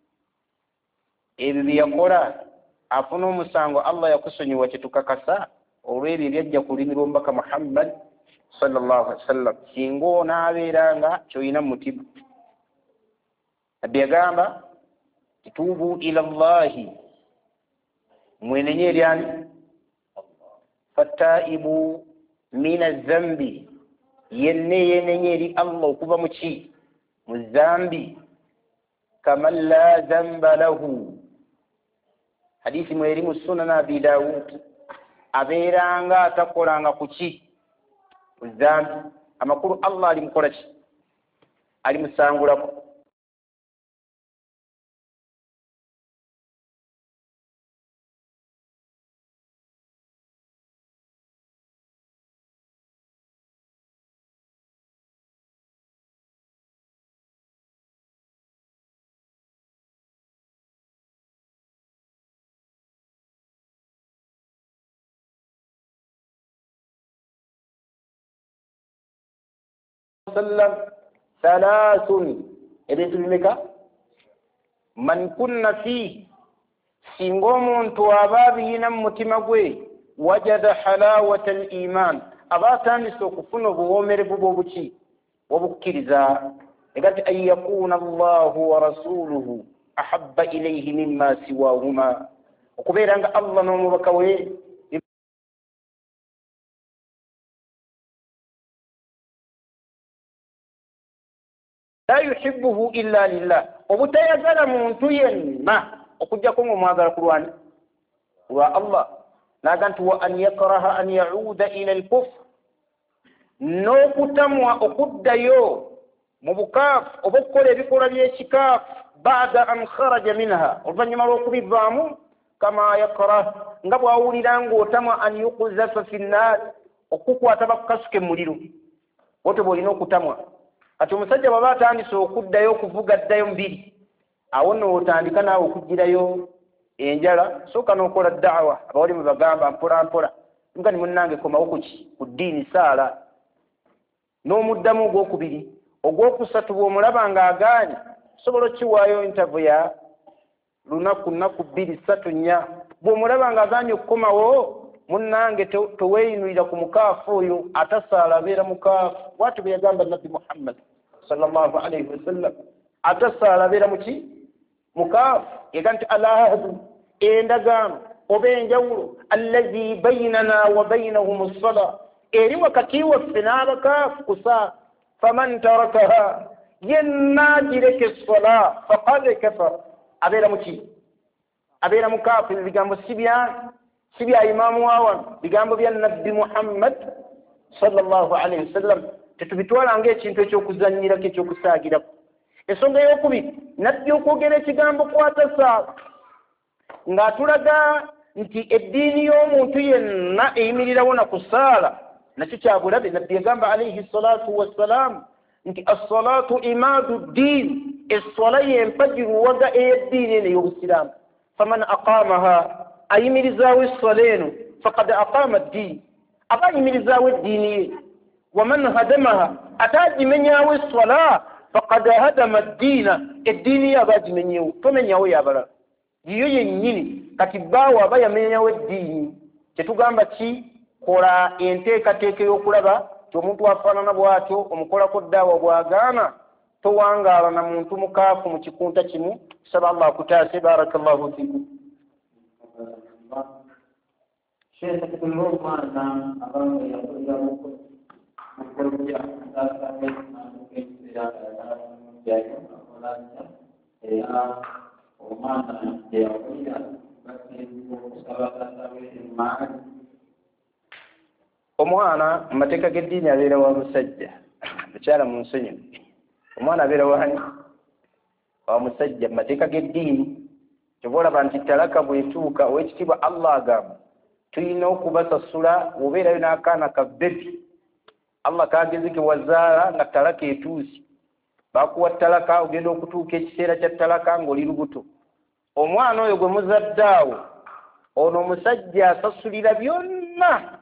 ebyo bye yakola afuna omusango Allah yakusonyiwa kyetukakasa olw'ebyo ebyajja ku lulimi lw'omubaka Muhammad sallallahu alaihi wasallam singa onaabeera nga kyolina mu mutima. Nabbi yagamba tuubu ila llahi mwenenye eryani fattaibu min azambi yenne yenenye eri Allah okuva mu ki mu zambi kaman la zamba lahu hadisi mweri mu sunan abi Dawud abeeranga atakolanga ku ki zambi amakulu Allah alimukola ki alimusangulako. ثلاث ebintu bimeka man kunna fi singa omuntu aba abiyina mu mutima gwe wajada halawata al-iman aba atandise okufuna obuwoomerevu bw'obuki bw'obukkiriza egati an yakuna Allahu wa rasuluhu ahabba ilayhi mimma siwahuma okubeera nga Allah n'omubaka we la yuhibbuhu illa lillah obutayagala muntu yenna okujjako ng'omwagala kulwani lwa Allah naga nti wa an yakraha an yauda ila alkufr n'okutamwa okuddayo mu bukaafu oba okukola ebikolwa by'ekikaafu baada an kharaja minha oluvannyuma lw'okubivaamu kama yakrah nga bw'awulira ng'otamwa an yuqzafa fi nnaar okukwata bakukasuke mu muliro wote bw'olina okutamwa kati omusajja bw'aba atandise okuddayo okuvuga ddayo mbiri awo nootandika naawe okugirayo enjala sooka n'okola da'wa abawali mwe bagamba mpola mpola nga ni munnange komawo kuki ku ddiini saala n'omuddamu ogwokubiri ogwokusatu bw'omulaba ng'agaanye sobola okiwaayo interview ya lunaku 2 3 4 bw'omulaba ng'agaanye okukomawo munnange toweeyinulira ku mukaafu oyo atasaala abeera mukaafu bw'atyo bwe yagamba nabbi Muhammad sallallahu alayhi wasallam atasaala abeera muki mukaafu yagamba nti alahadu endagaano oba enjawulo allazi baynana wa baynahum as-salaa eri wakati waffe n'abakaafu kusaa faman tarakaha yenna agireka as-salaa faqad kafara abeera muki abeera mukaafu ebigambo si bya imaamu waawano bigambo bya nabbi Muhammad sallallahu alayhi wasallam tetubitwala ng'ekintu ekyokuzanyirako ekyokusaagirako ensonga ey'okubiri nabbi okwogera ekigambo kwatasaala ng'atulaga nti eddiini y'omuntu yenna eyimirirawo na kusaala nakyo kyabulabe nabbi yagamba alayhi salatu wassalamu nti as-salatu imaadu ddiin essala y'empagiruwaga ey'eddiini eno ey'obusiraamu faman aqaamaha ayimirizaawo essala eno faqad aqaama ddiin aba ayimirizaawo eddiini ye waman hadamaha ate agimenyaawo essala faqad hadama ddiina eddiini ye aba agimenyewo tomenyawo yabalala yiyo yennyini kati bbaawo aba yamenyawo eddiini kyetugamba ki kola enteekateeka y'okulaba ti omuntu afaanana bw'atyo omukolako ddaawa bw'agaana towangaala na muntu mukaafu mu kikunta kimu tusaba Allah akutaase barakallahu fikum Sheikh tulio mwana ambao yakuja huko kuja sasa na kuendelea na kulanja omwana yakuja basi kusabata sawe maana omwana mu mateeka g'eddiini abeera wa musajja mukyala mu nsonyi omwana abeera wani wa musajja mu mateeka g'eddiini kyova olaba nti talaka bw'etuuka ow'ekitiibwa Allah agamba tulina okubasasula obeerayo n'akaana ka bebi Allah kagezi ke wazaala nga talaka etuusi bakuwa talaka ogenda okutuuka ekiseera kya talaka ng'oli lubuto omwana oyo gwe muzadde awo ono omusajja asasulira byonna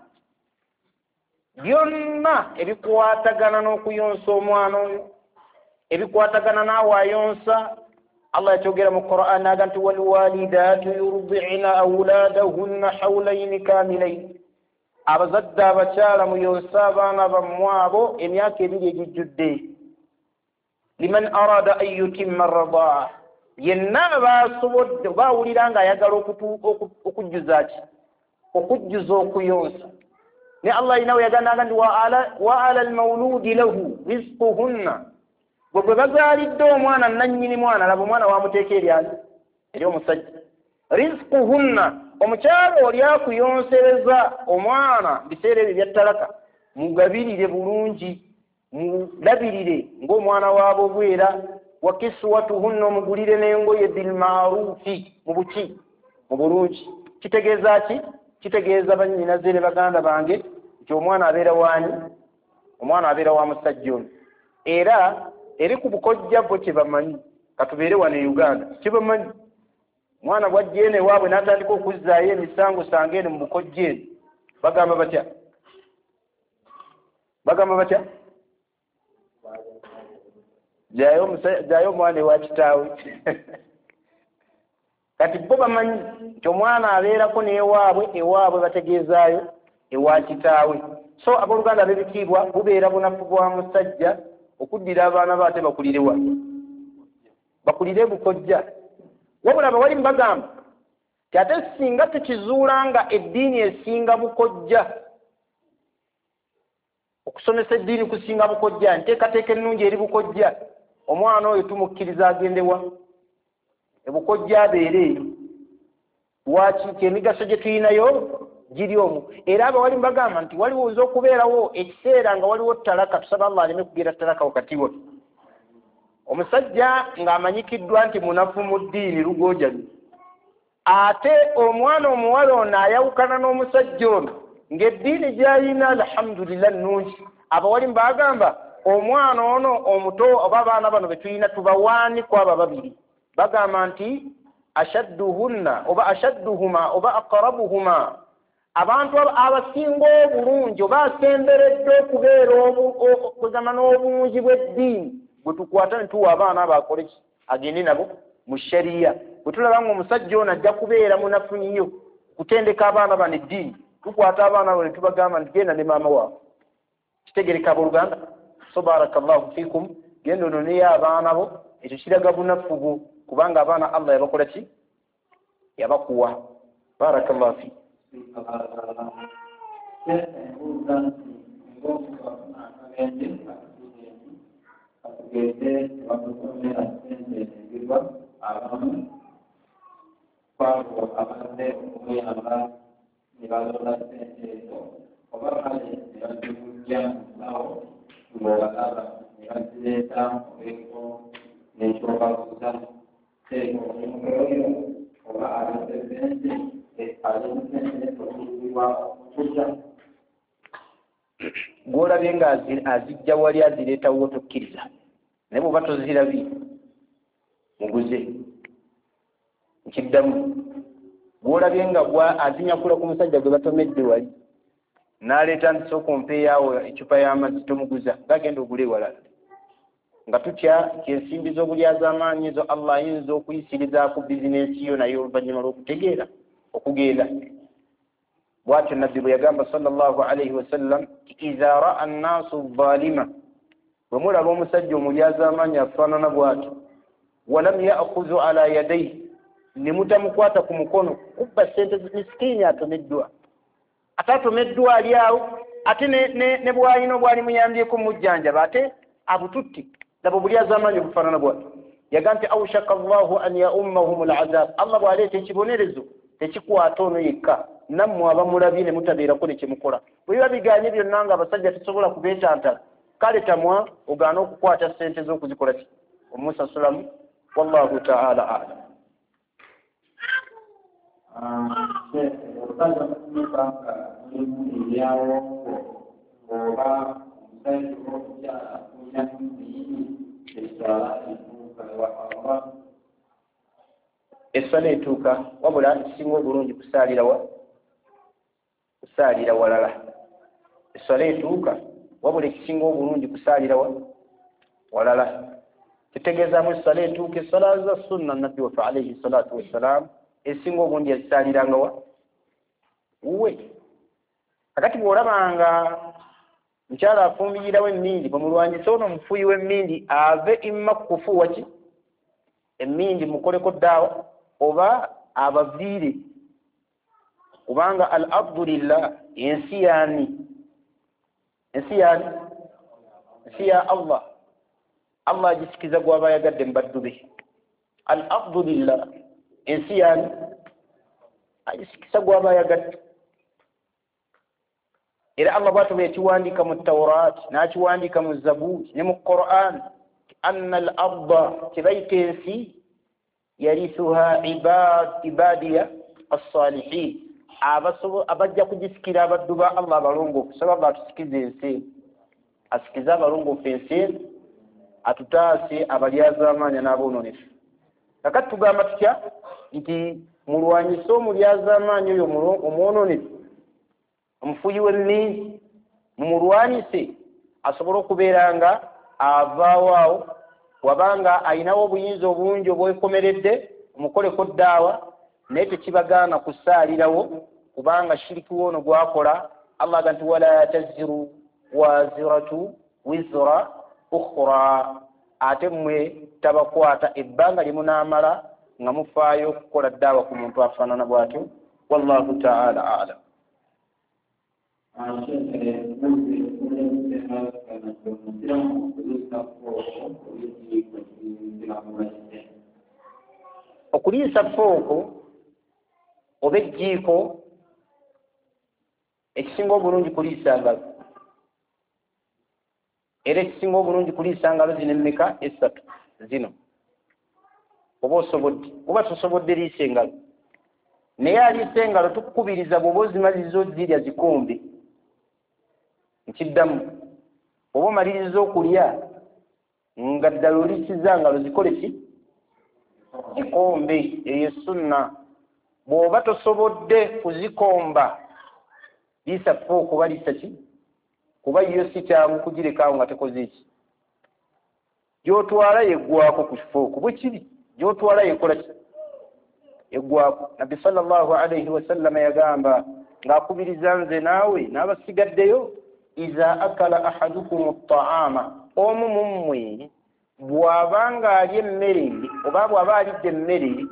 ebikwatagana n'okuyonsa omwana oyo ebikwatagana naawe ayonsa Allah yakyogera mu Qur'an aga nti walwalidaatu yurdi'na awlaadahunna hawlayni kaamilayni abazadde abakyala muyonsa abaana bammwe abo emyaka 2 egijjudde liman arada an yutimma arradaa yenna baasobodde baawulira nga ayagala okujjuza ki okujjuza okuyonsa ne Allah inawe yaganaga nti wa ala almawludi lahu rizquhunna bwe bazaalidde omwana nannyini mwana laba omwana wamuteeka eri omusajja rizquhunna omukyala oli akuyonsereza omwana biseera ebyo bya talaka mugabirire bulungi mulabirire ng'omwana waabo bwera wa kiswatuhunna omugulire n'engoye bilmaarufi mu buki mu bulungi kitegeeza ki kitegeeza bannyinaze ne baganda bange nti omwana abeera waani omwana abeera wa musajja ono era eri ku bukojja bwe kyebamanyi katubeere wano e Uganda kyebamanyi mwana bwajja eno ewaabwe n'atandika okuzzaayo emisango sanga eno mu bukojja eno bagamba batya jaayo omwana ewa kitaawe kati bo bamanyi nti omwana abeerako n'ewaabwe bategeezaayo ewa kitaawe so abooluganda ab'ebitiibwa bubeera bunafu bwa musajja okuddira abaana baate bakulire bukojja wabula abawali mbagamba ti ate singa tukizuula nga eddiini esinga bukojja okusomesa eddiini kusinga bukojja nteekateeka ennungi eri bukojja omwana oyo tumukkiriza agendewa ebukojja abeere eyo lwaki emigaso gye tulinayo giri omwo era abawali mbagamba nti waliwo oyinza okubeerawo ekiseera nga waliwo talaka tusaba Allah aleme kugira talaka wakati wo omusajja ng'amanyikiddwa nti munafu mu ddiini lugojani ate omwana omuwala ono ayawukana n'omusajja ono ng'eddiini gy'ayina alhamdulillah nnungi abawali mbagamba omwana ono omuto oba abaana bano be tulina tubawaani ku abo babiri bagamba nti ashadduhunna oba ashadduhuma oba aqrabuhuma abantu abasinga obulungi oba asemberedde okubeera okugamba n'obungi bw'eddiini bwe tukwata ne tuwa abaana abakole ki agende nabo mu shariya bwe tulaba ng'omusajja ono ajja kubeera munafu nnyo kutendeka abaana bano eddiini tukwata abaana abo ne tubagamba nti genda ne maama waabwe kitegereka abooluganda so barakallahu fikum genda ononeyo abaana bo ekyo kiraga bunafu bwo kubanga abaana Allah yabakola ki yabakuwa barakallahu fi gw'olabye nga azijja wali azireetawo tokkiriza naye bw'oba tozirabye muguze nkiddamu gw'olabye nga azinyakula ku musajja gwe batomedde wali n'aleeta nti okumpeeyaawo ecupa y'amazzi tomuguza gagenda ogula ewalala nga tutya ensimbi z'obulyazamaanyi ezo Allah ayinza okuyisiriza ku bizinensi yo naye oluvannyuma lw'okutegeera okugenda bw'atyo nabbi bwe yagamba sallallahu alayhi wasallam idha ra'a annaasu zaalima bwe mulaba omusajja omulyazamaanyi afaanana bw'atyo walam ya'khudhu ala yadayhi ne mutamukwata ku mukono kubba ssente miskiini atomeddwa ate atomeddwa ali awo ate ne bw'alina obwali muyambyeko mujjanjaba ate abututti laba obulyazamaanyi obufaanana bw'atyo yaga nti awshaka Allahu an yaummahum al'azab Allah bw'aleeta ekibonerezo tekikwata ono yekka nammwe abamulabye ne mutabeerako ne kyemukola bwe biba biganye byonna nga abasajja tesobola kubeetantala kale tamwa ogaana okukwata ssente z'okuzikola ki omusasulamu wallahu ta'ala a'lam essala etuuka wabula kisinga obulungi kusaalira walala essala etuuka wabula ekisinga obulungi kusaalira walala kitegeezaamu essala etuuka essala za sunna nabbi waffe alayhi salatu wassalam esinga obulungi yazisaaliranga wuwe kakati bw'olabanga mukyala afumbiyirawo emmindi bwemulwanyisa ono omufuuyi w'emmindi ave imma kufuuwa ki emmindi mukoleko ddaawa oba abaviire kubanga al ardu lillah ensi yaani ensi ya Allah agisikiza gw'aba ayagadde mu baddu be al ardu lillah ensi yaani agisikiza gw'aba ayagadde era Allah bw'atyo bwe yakiwandiika mu Tawraat n'akiwandiika mu Zabuuri ne mu Qur'an anna al arda kibaita ensi yarithuha ibadiya as-salihin abajja kugisikira abaddu ba Allah abalongoofu saba Allah atusikize ensi asikize abalongoofu ensi atutaase abalyazamaanya n'aboononefu kakati tugamba tutya nti mulwanyise omulyazamaanyi oyo omwononefu omufuuyi w'emmindi mumulwanyise asobole okubeera nga avaawo awo wabanga ayinawo obuyinza obungi obwekomeredde omukoleko ddaawa naye tekibagaana kusaalirawo kubanga shiriki woono gwakola Allah aga nti wala taziru waziratu wizra ukhra ate mmwe tabakwata ebbanga limunaamala nga mufaayo okukola ddaawa ku muntu afaanana bw'atyo wallahu ta'ala a'lam okuliisa fooko oba ejjiiko ekisinga obulungi kuliisa ngalo, era ekisinga obulungi kuliisa ngalo zino emmeka? Essatu zino. Oba osobodde, oba tosobodde liisa engalo. Naye aliisa engalo tukukubiriza bw'oba ozimaliza ozirya zikombe. Nkiddamu, oba omaliriza okulya nga ddala oliisiza ngalo zikole ki? Zikombe. Eyo sunna. Bw'oba tosobodde kuzikomba liisa fooko oba liisa ki? Kuba yo si kyangu kugirekaawo nga tekoze eki. Gy'otwala yeggwako ku fooko bwe kiri. Gy'otwala yekola ki? Yeggwako. Nabbi sallallahu alayhi wa sallam yagamba ng'akubiriza nze naawe n'abasigaddeyo, iza akala ahadukum at-ta'ama, omu mu mmwe bw'aba ng'alya emmere oba bw'aba alidde emmere,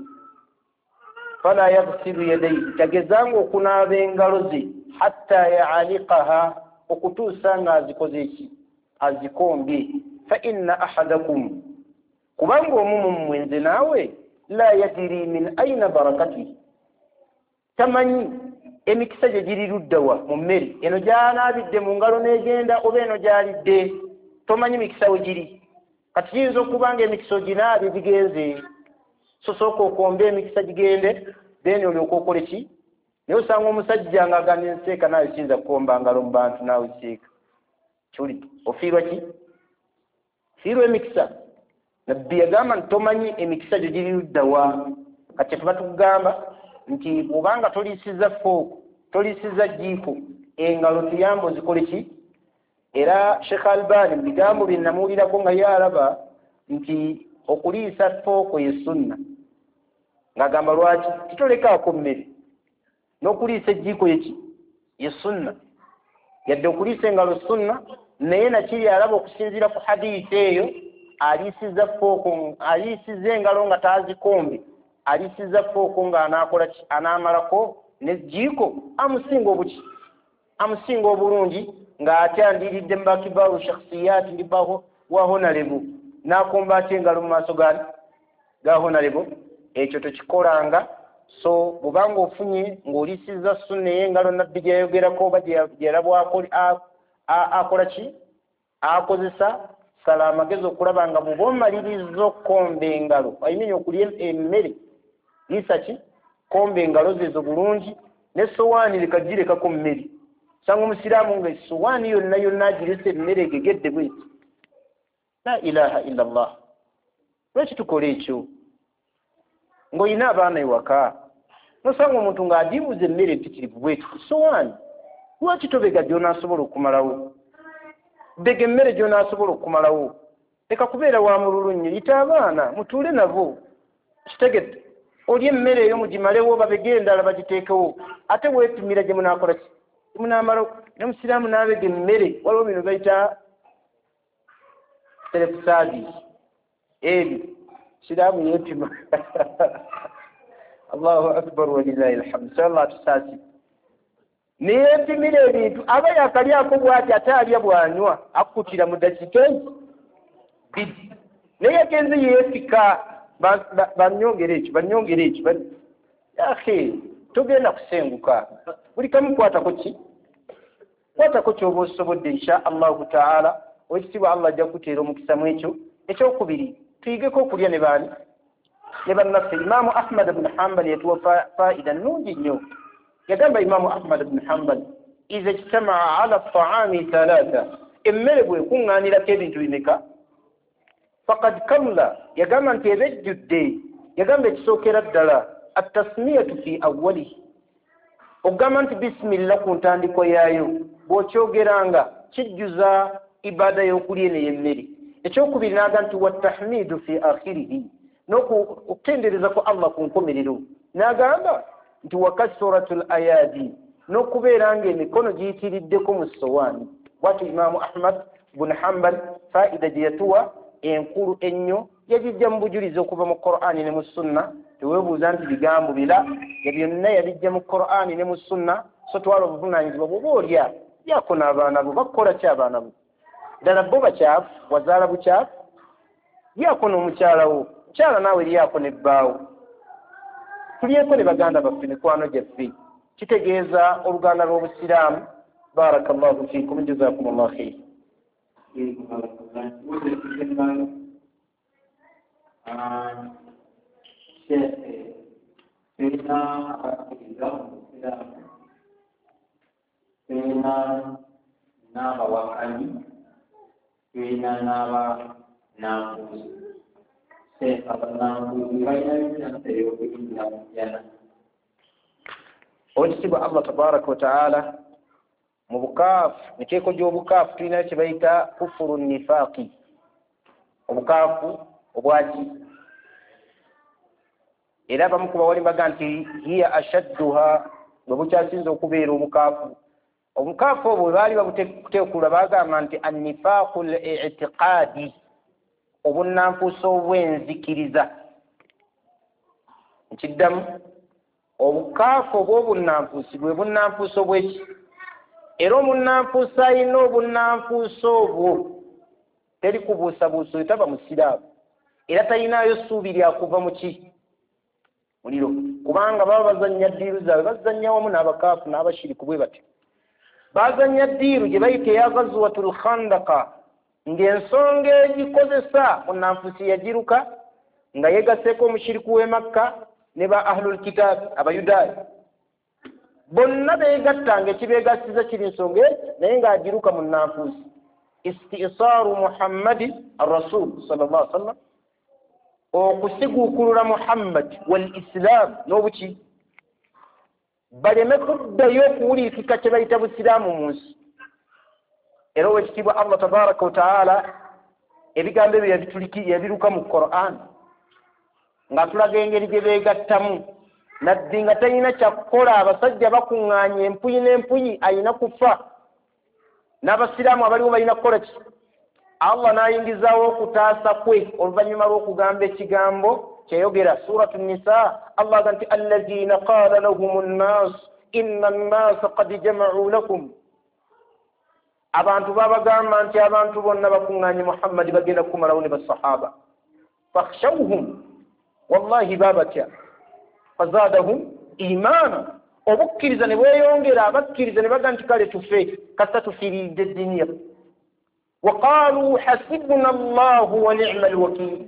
fala yaghsilu yadayhi, tagezanga okunaaba engalo ze, hatta ya'aliqaha, okutuusa ng'azikoze eki? Azikombye. Fa inna ahadakum, kubanga omu mu mmwe nze naawe, la yadiri min aina barakatihi, tamanyi emikisa gye giri luddawa mu mmere eno gy'anaabidde mu ngalo n'egenda, oba eno gy'alidde, tomanyi mikisa we giri. Kati kiyinza okuba nga emikisa oginaabye gigenze, so sooka okombe emikisa gigende, then olyoka okole ki? Naye osanga omusajja ng'agamba nseeka naawe kiyinza kukomba ngalo mu bantu naawe seeka. Kiwulidde? Ofiirwa ki? Fiirwa emikisa. Nabbi yagamba nti tomanyi emikisa gyo giri luddawa. Kati tuba tukugamba nti bw'obanga toliisiza fooko, toliisiza jjiiko, engalo tuyambe ozikole ki? Era Sheikh Albani mu bigambo bye namuwulirako nga yalaba nti okuliisa fooko ye sunna, ng'agamba lwaki? Titolekaako mmere. N'okuliisa ejjiiko ye sunna. Yadde okuliisa engalo sunna, naye nakiri alaba okusinziira ku hadiisi eyo, aliisiza fooko, aliisiza engalo nga taazikombe, aliisiza fooko ng'anaakola ki? Anaamalako n'ejjiiko, amusinga obuki? Amusinga obulungi, ng'ate andiiridde mu bakibaaru shakhsiyaati ndi wa honorable, n'akomba ate engalo mu maaso ga honorable. Ekyo tokikolanga. So bw'obanga ofunye ng'oliisiza sunna ey'engalo nabbi gyeyayogerako oba gyerabwako akola ki? Akozesa, sala amagezi okulaba nga bw'oba omaliriza okukomba engalo, ayimenya okulya emmere, liisa ki? Komba engalo zezo bulungi, n'essowaani leka girekako mmere. Sanga omusiraamu nga essowaani yonna yonna agirese emmere egegedde bweti. La ilaha illa Allah. Lwaki tukola ekyo? Ng'olina abaana ewaka, nosanga omuntu ng'adiibuza emmere empitirivu bweti ku ssowaani. Lwaki tobega gy'onaasobola okumalawo? Bega emmere gy'onaasobola okumalawo. Leka kubeera wa mululu nnyo, yita abaana mutuule nabo. Kitegedde, olya emmere eyo mugimalewo, babege endala bagiteekewo, ate weepimira gye munaakola ki? Munaamalawo. Ne musiraamu n'abega emmere, waliwo bino bayita self service. Ebyo siraamu yeepima. Allahu akbar walillahi alhamdu. Sallallahu tusaasi. Neyeepimira ebintu, aba yakalyako bw'ati ate alya bw'anywa, akkutira mu ddakiika bbiri. Naye yagenze yeefika, bannyongere ekyo. Yahe, togenda kusenguka. Buli kamu kwatako ki? Kwatako ky'oba osobodde insha Allahu ta'ala. Ekitiibwa Allah ajja kukuteera omukisa mu ekyo. Ekyokubiri, tuyigeko okulya ne baani? Ne bannaffe. Imaamu Ahmad ibn Hanbal yatuwa faida nnungi nnyo. Yagamba Imaamu Ahmad ibn Hanbal, iza ijtamaa ala at-ta'ami thalatha, emmere bw'ekuŋŋaanirako ebintu bimeka? Faqad kamula, yagamba nti eba ejjudde. Yagamba ekisookera ddala at-tasmiyatu fi awwalihi, ogamba nti bisimillah ku ntandiko yaayo, bw'okyogeranga kijjuza ibaada y'okulya eno y'emmere. Ekyokubiri n'aga nti wattahmidu fi akhirihi, n'okutendereza ku Allah ku nkomerero. N'agamba nti wakasuratul ayadi, n'okubeera ng'emikono giyitiriddeko mu ssowaani. Bw'atyo Imaamu Ahmad bun Hanbal faida gye yatuwa enkulu ennyo yagijja mu bujulizi okuva mu Qur'ani ne mu Sunna. Teweebuuza nti bigambo bira, byonna yabijja mu Qur'ani ne mu Sunna. So twala obuvunaanyizibwa bw'oba olya, lyako n'abaana bo. Bakukola ki abaana bo? Ddala bo bakyafu, wazaala bukyafu? Lyako n'omukyala wo. Mukyala naawe lyako ne bbaawo. tuliyeko ne baganda baffe mikwano gyaffe kitegeeza oluganda lw'obusiraamu. Barakallahu fiikum, jazakumullahu khair. Naba wakani, tuina naba nambuzi. Aba nambuzi balina ebintu okuyingira mu jjana. Oweekitiibwa Allah tabaraka wa taala mu bukaafu, miteeko gy'obukaafu tulina kye bayita kufuru nifaaqi. Obukaafu obwaki? Era abamu ku bawali baga nti hiya ashadduha, bwe bukyasinza okubeera obukaafu. Obukaafu obwo bwe baali babuteekula bagamba nti annifaaqu l-i'tiqaadi, obunnanfuusi obw'enzikiriza. Nkiddamu, obukaafu obw'obunnanfuusi bwe bunnanfuusi obw'eki? Era omunnanfuusi alina obunnanfuusi obwo teri kubuusabuusa oyo taba musiraamu, era talinayo ssuubi lyakuva mu ki? Muliro. Kubanga baba bazannya ddiiru zaabwe, bazannya wamu n'abakaafu n'abashiriku bwe batyo. Bazannya ddiiru gye bayita eya Ghazwatul Khandaqa, ng'ensonga egikozesa munnanfuusi yagiruka nga yeegaseeko omushiriku w'e Makka ne ba ahlul kitaab Abayudaaya. Bonna beegattanga ekibeegasiza kiri nsonga naye ng'agiruka munnanfuusi. Istisaaru Muhammadi ar-Rasul sallallahu alaihi wasallam, okusiguukulula Muhammad wal Islam n'obuki, baleme kuddayo okuwuliikika kye bayita busiraamu mu nsi. Era oweekitiibwa Allah tabaraka wa taala ebigambo ebyo yabiruka mu Qur'an ng'atulaga engeri gye beegattamu, naddi nga talina kyakukola. Abasajja bakuŋŋaanya empuyi n'empuyi, ayina kufa. N'abasiraamu abaliwo balina kukola ki? Allah n'ayingizaawo okutaasa kwe oluvannyuma lw'okugamba ekigambo kyeyogera suratu Nisa. Allah aga nti allaziina qaala lahumu nnaas inna nnaasa qad jama'u lakum, abantu babagamba nti abantu bonna bakuŋŋaanye Muhammad bagenda kukumalawo ne basahaba. Fakhshawhum, wallahi babatya. Fazaadahum imaana, obukkiriza ne bweyongera, abakkiriza ne baga nti kale tufe, kasa tufiiridde eddiini yaffe. Wa qaalu hasibuna Allahu wa ni'ma alwakiil,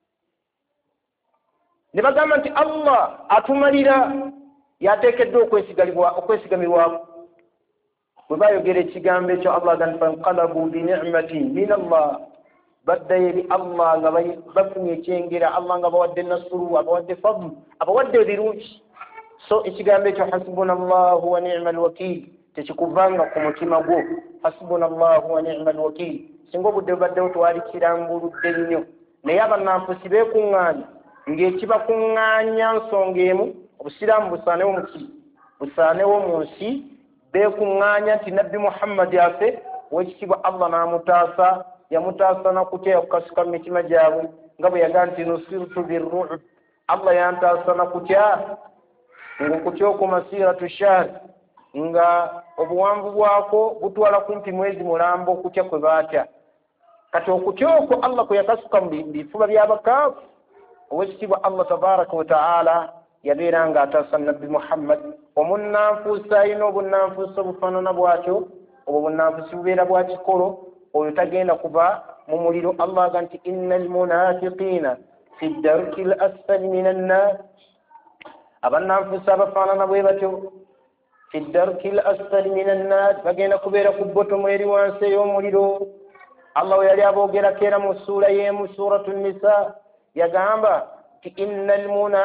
ne bagamba nti Allah atumalira, yateekeddwa okwesigamirwako. Bwe bayogera ekigambo ekyo Allah aga nti fanqalabu bi ni'matin min Allah, baddayo eri Allah nga bafunye ekyengera, Allah nga bawadde nasuru, abawadde fadlu, abawadde ebirungi. So ekigambo ekyo hasibuna Allahu wa ni'ma alwakiil tekikuvanga ku mutima gwo. Hasibuna Allahu wa ni'ma alwakiil, singa obudde bubaddewo twali kirambuludde nnyo. Naye abannanfuusi beekuŋŋaanya, ng'ekibakuŋŋaanya nsonga emu, obusiraamu busaanewo mu ki? Busaanewo mu nsi. Beekuŋŋaanya nti Nabbi Muhammad afe, oweekitiibwa Allah n'amutaasa, yamutaasa nakutya okukasuka mu mitima gyabwe nga bwe yagaa nti nusirtu birru'b, Allah yantaasa nakutya ng'okutya okwo masiratu shahr, nga obuwanvu bwako butwala kumpi mwezi mulambo okutya kwe baatya. Kati okutya okwo Allah kwe yakasuka mu bifuba by'abakaafu, oweekitiibwa Allah tabaraka wa taala yabeera ng'ataasa Nabbi Muhammad. Omunnanfuusi alina obunnanfuusi obufaanana bwatyo, obwo bunnanfuusi bubeera bwa kikolo, oyo tagenda kuva mu muliro. Allah aga nti innal munaafiqiina fi ddarki l asfali min annaar, abannanfuusi abafaanana bwe batyo fi ddarki l asfali min annaar, bagenda kubeera ku bbotomu eri wansi ey'omuliro. Allah we yali aboogerako era mu ssuula y'emu, suratu Nisa, yagamba inna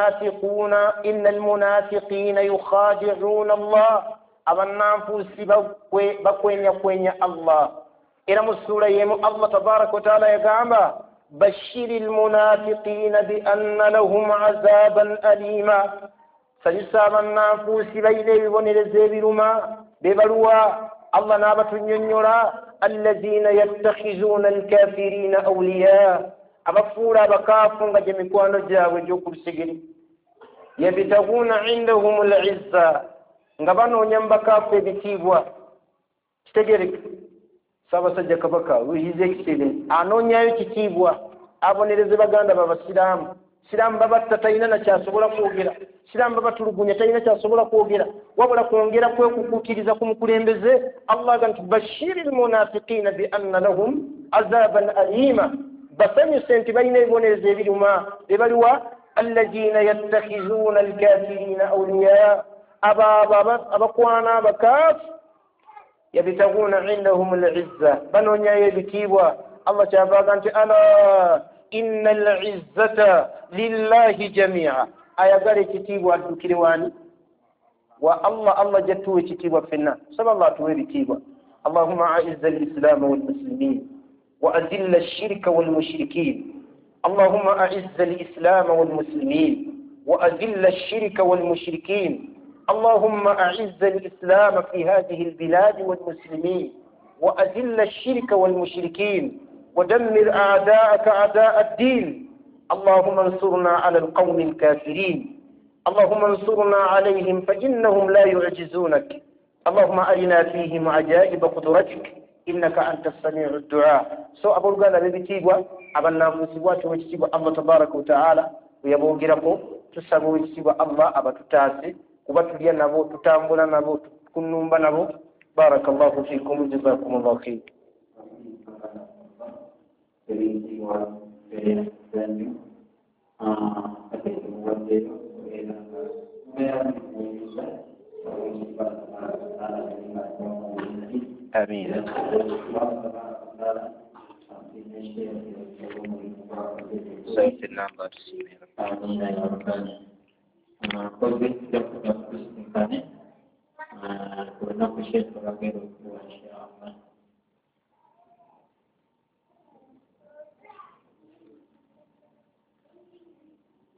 almunafiqiina yukhaadi'uuna Allah, abannanfuusi bakwenyakwenya Allah. Era mu ssuula y'emu Allah tabaraka wa taala yagamba bashiri almunafiqiina bi anna lahum azaaban aliima, sanyusa abannanfuusi balina ebibonerezo ebiruma. Bebaluwa? Allah n'abatunnyonnyola allaziina yattakhizuuna alkaafiriina awliyaa, abafuula abakaafu nga gye mikwano gyabwe egy'oku lusegere. Yabtaghuuna indahum al-izza, nga banoonya mu bakaafu ebitiibwa. Kitegereka? Ssaabasajja Kabaka, his excellence, anoonyayo kitiibwa. Abonereze baganda b'abasiraamu. Siraamu babatta talina nakyasobola kwogera. siramba batulugunya talina kyasobola kwogera wabula kwongera kwekukukiriza ku mukulembeze allah aga nti bashiri lmunafiqina bianna lahum azaban alima basanyuse nti balina ebibonerezo ebiruma bebaliwa allazina yattakhizuna alkafirina awliya abakwana abakaafu yabtaguna indahum alizza banonyayo ebitiibwa allah kyavaga nti ala inna alizzata lillahi jamia ayagala ekitiibwa addukire waani wa allah jatuwa ekitiibwa ffenna saba allah atuwa ebitiibwa allahumma aizza alislaama walmuslimin وأذل الشرك والمشركين اللهم أعز الإسلام والمسلمين وأذل الشرك والمشركين اللهم أعز الإسلام في هذه البلاد والمسلمين وأذل الشرك والمشركين ودمر أعداءك أعداء الدين اللهم انصرنا على القوم الكافرين اللهم انصرنا عليهم فإنهم لا يعجزونك اللهم أرنا فيهم عجائب قدرتك إنك أنت السميع الدعاء أبو الغانا ببتيبوا أبنا مسيبوات ويتسيبوا الله تبارك وتعالى ويبوغركم تسابوا ويتسيبوا الله أبا تتاسي وبتليا نبو تتامبنا نبو كنومبا نبو بارك الله فيكم وجزاكم الله خير آمين سيدنا الله تسليم آمين يا رب قلبي جب جب كنا كشيء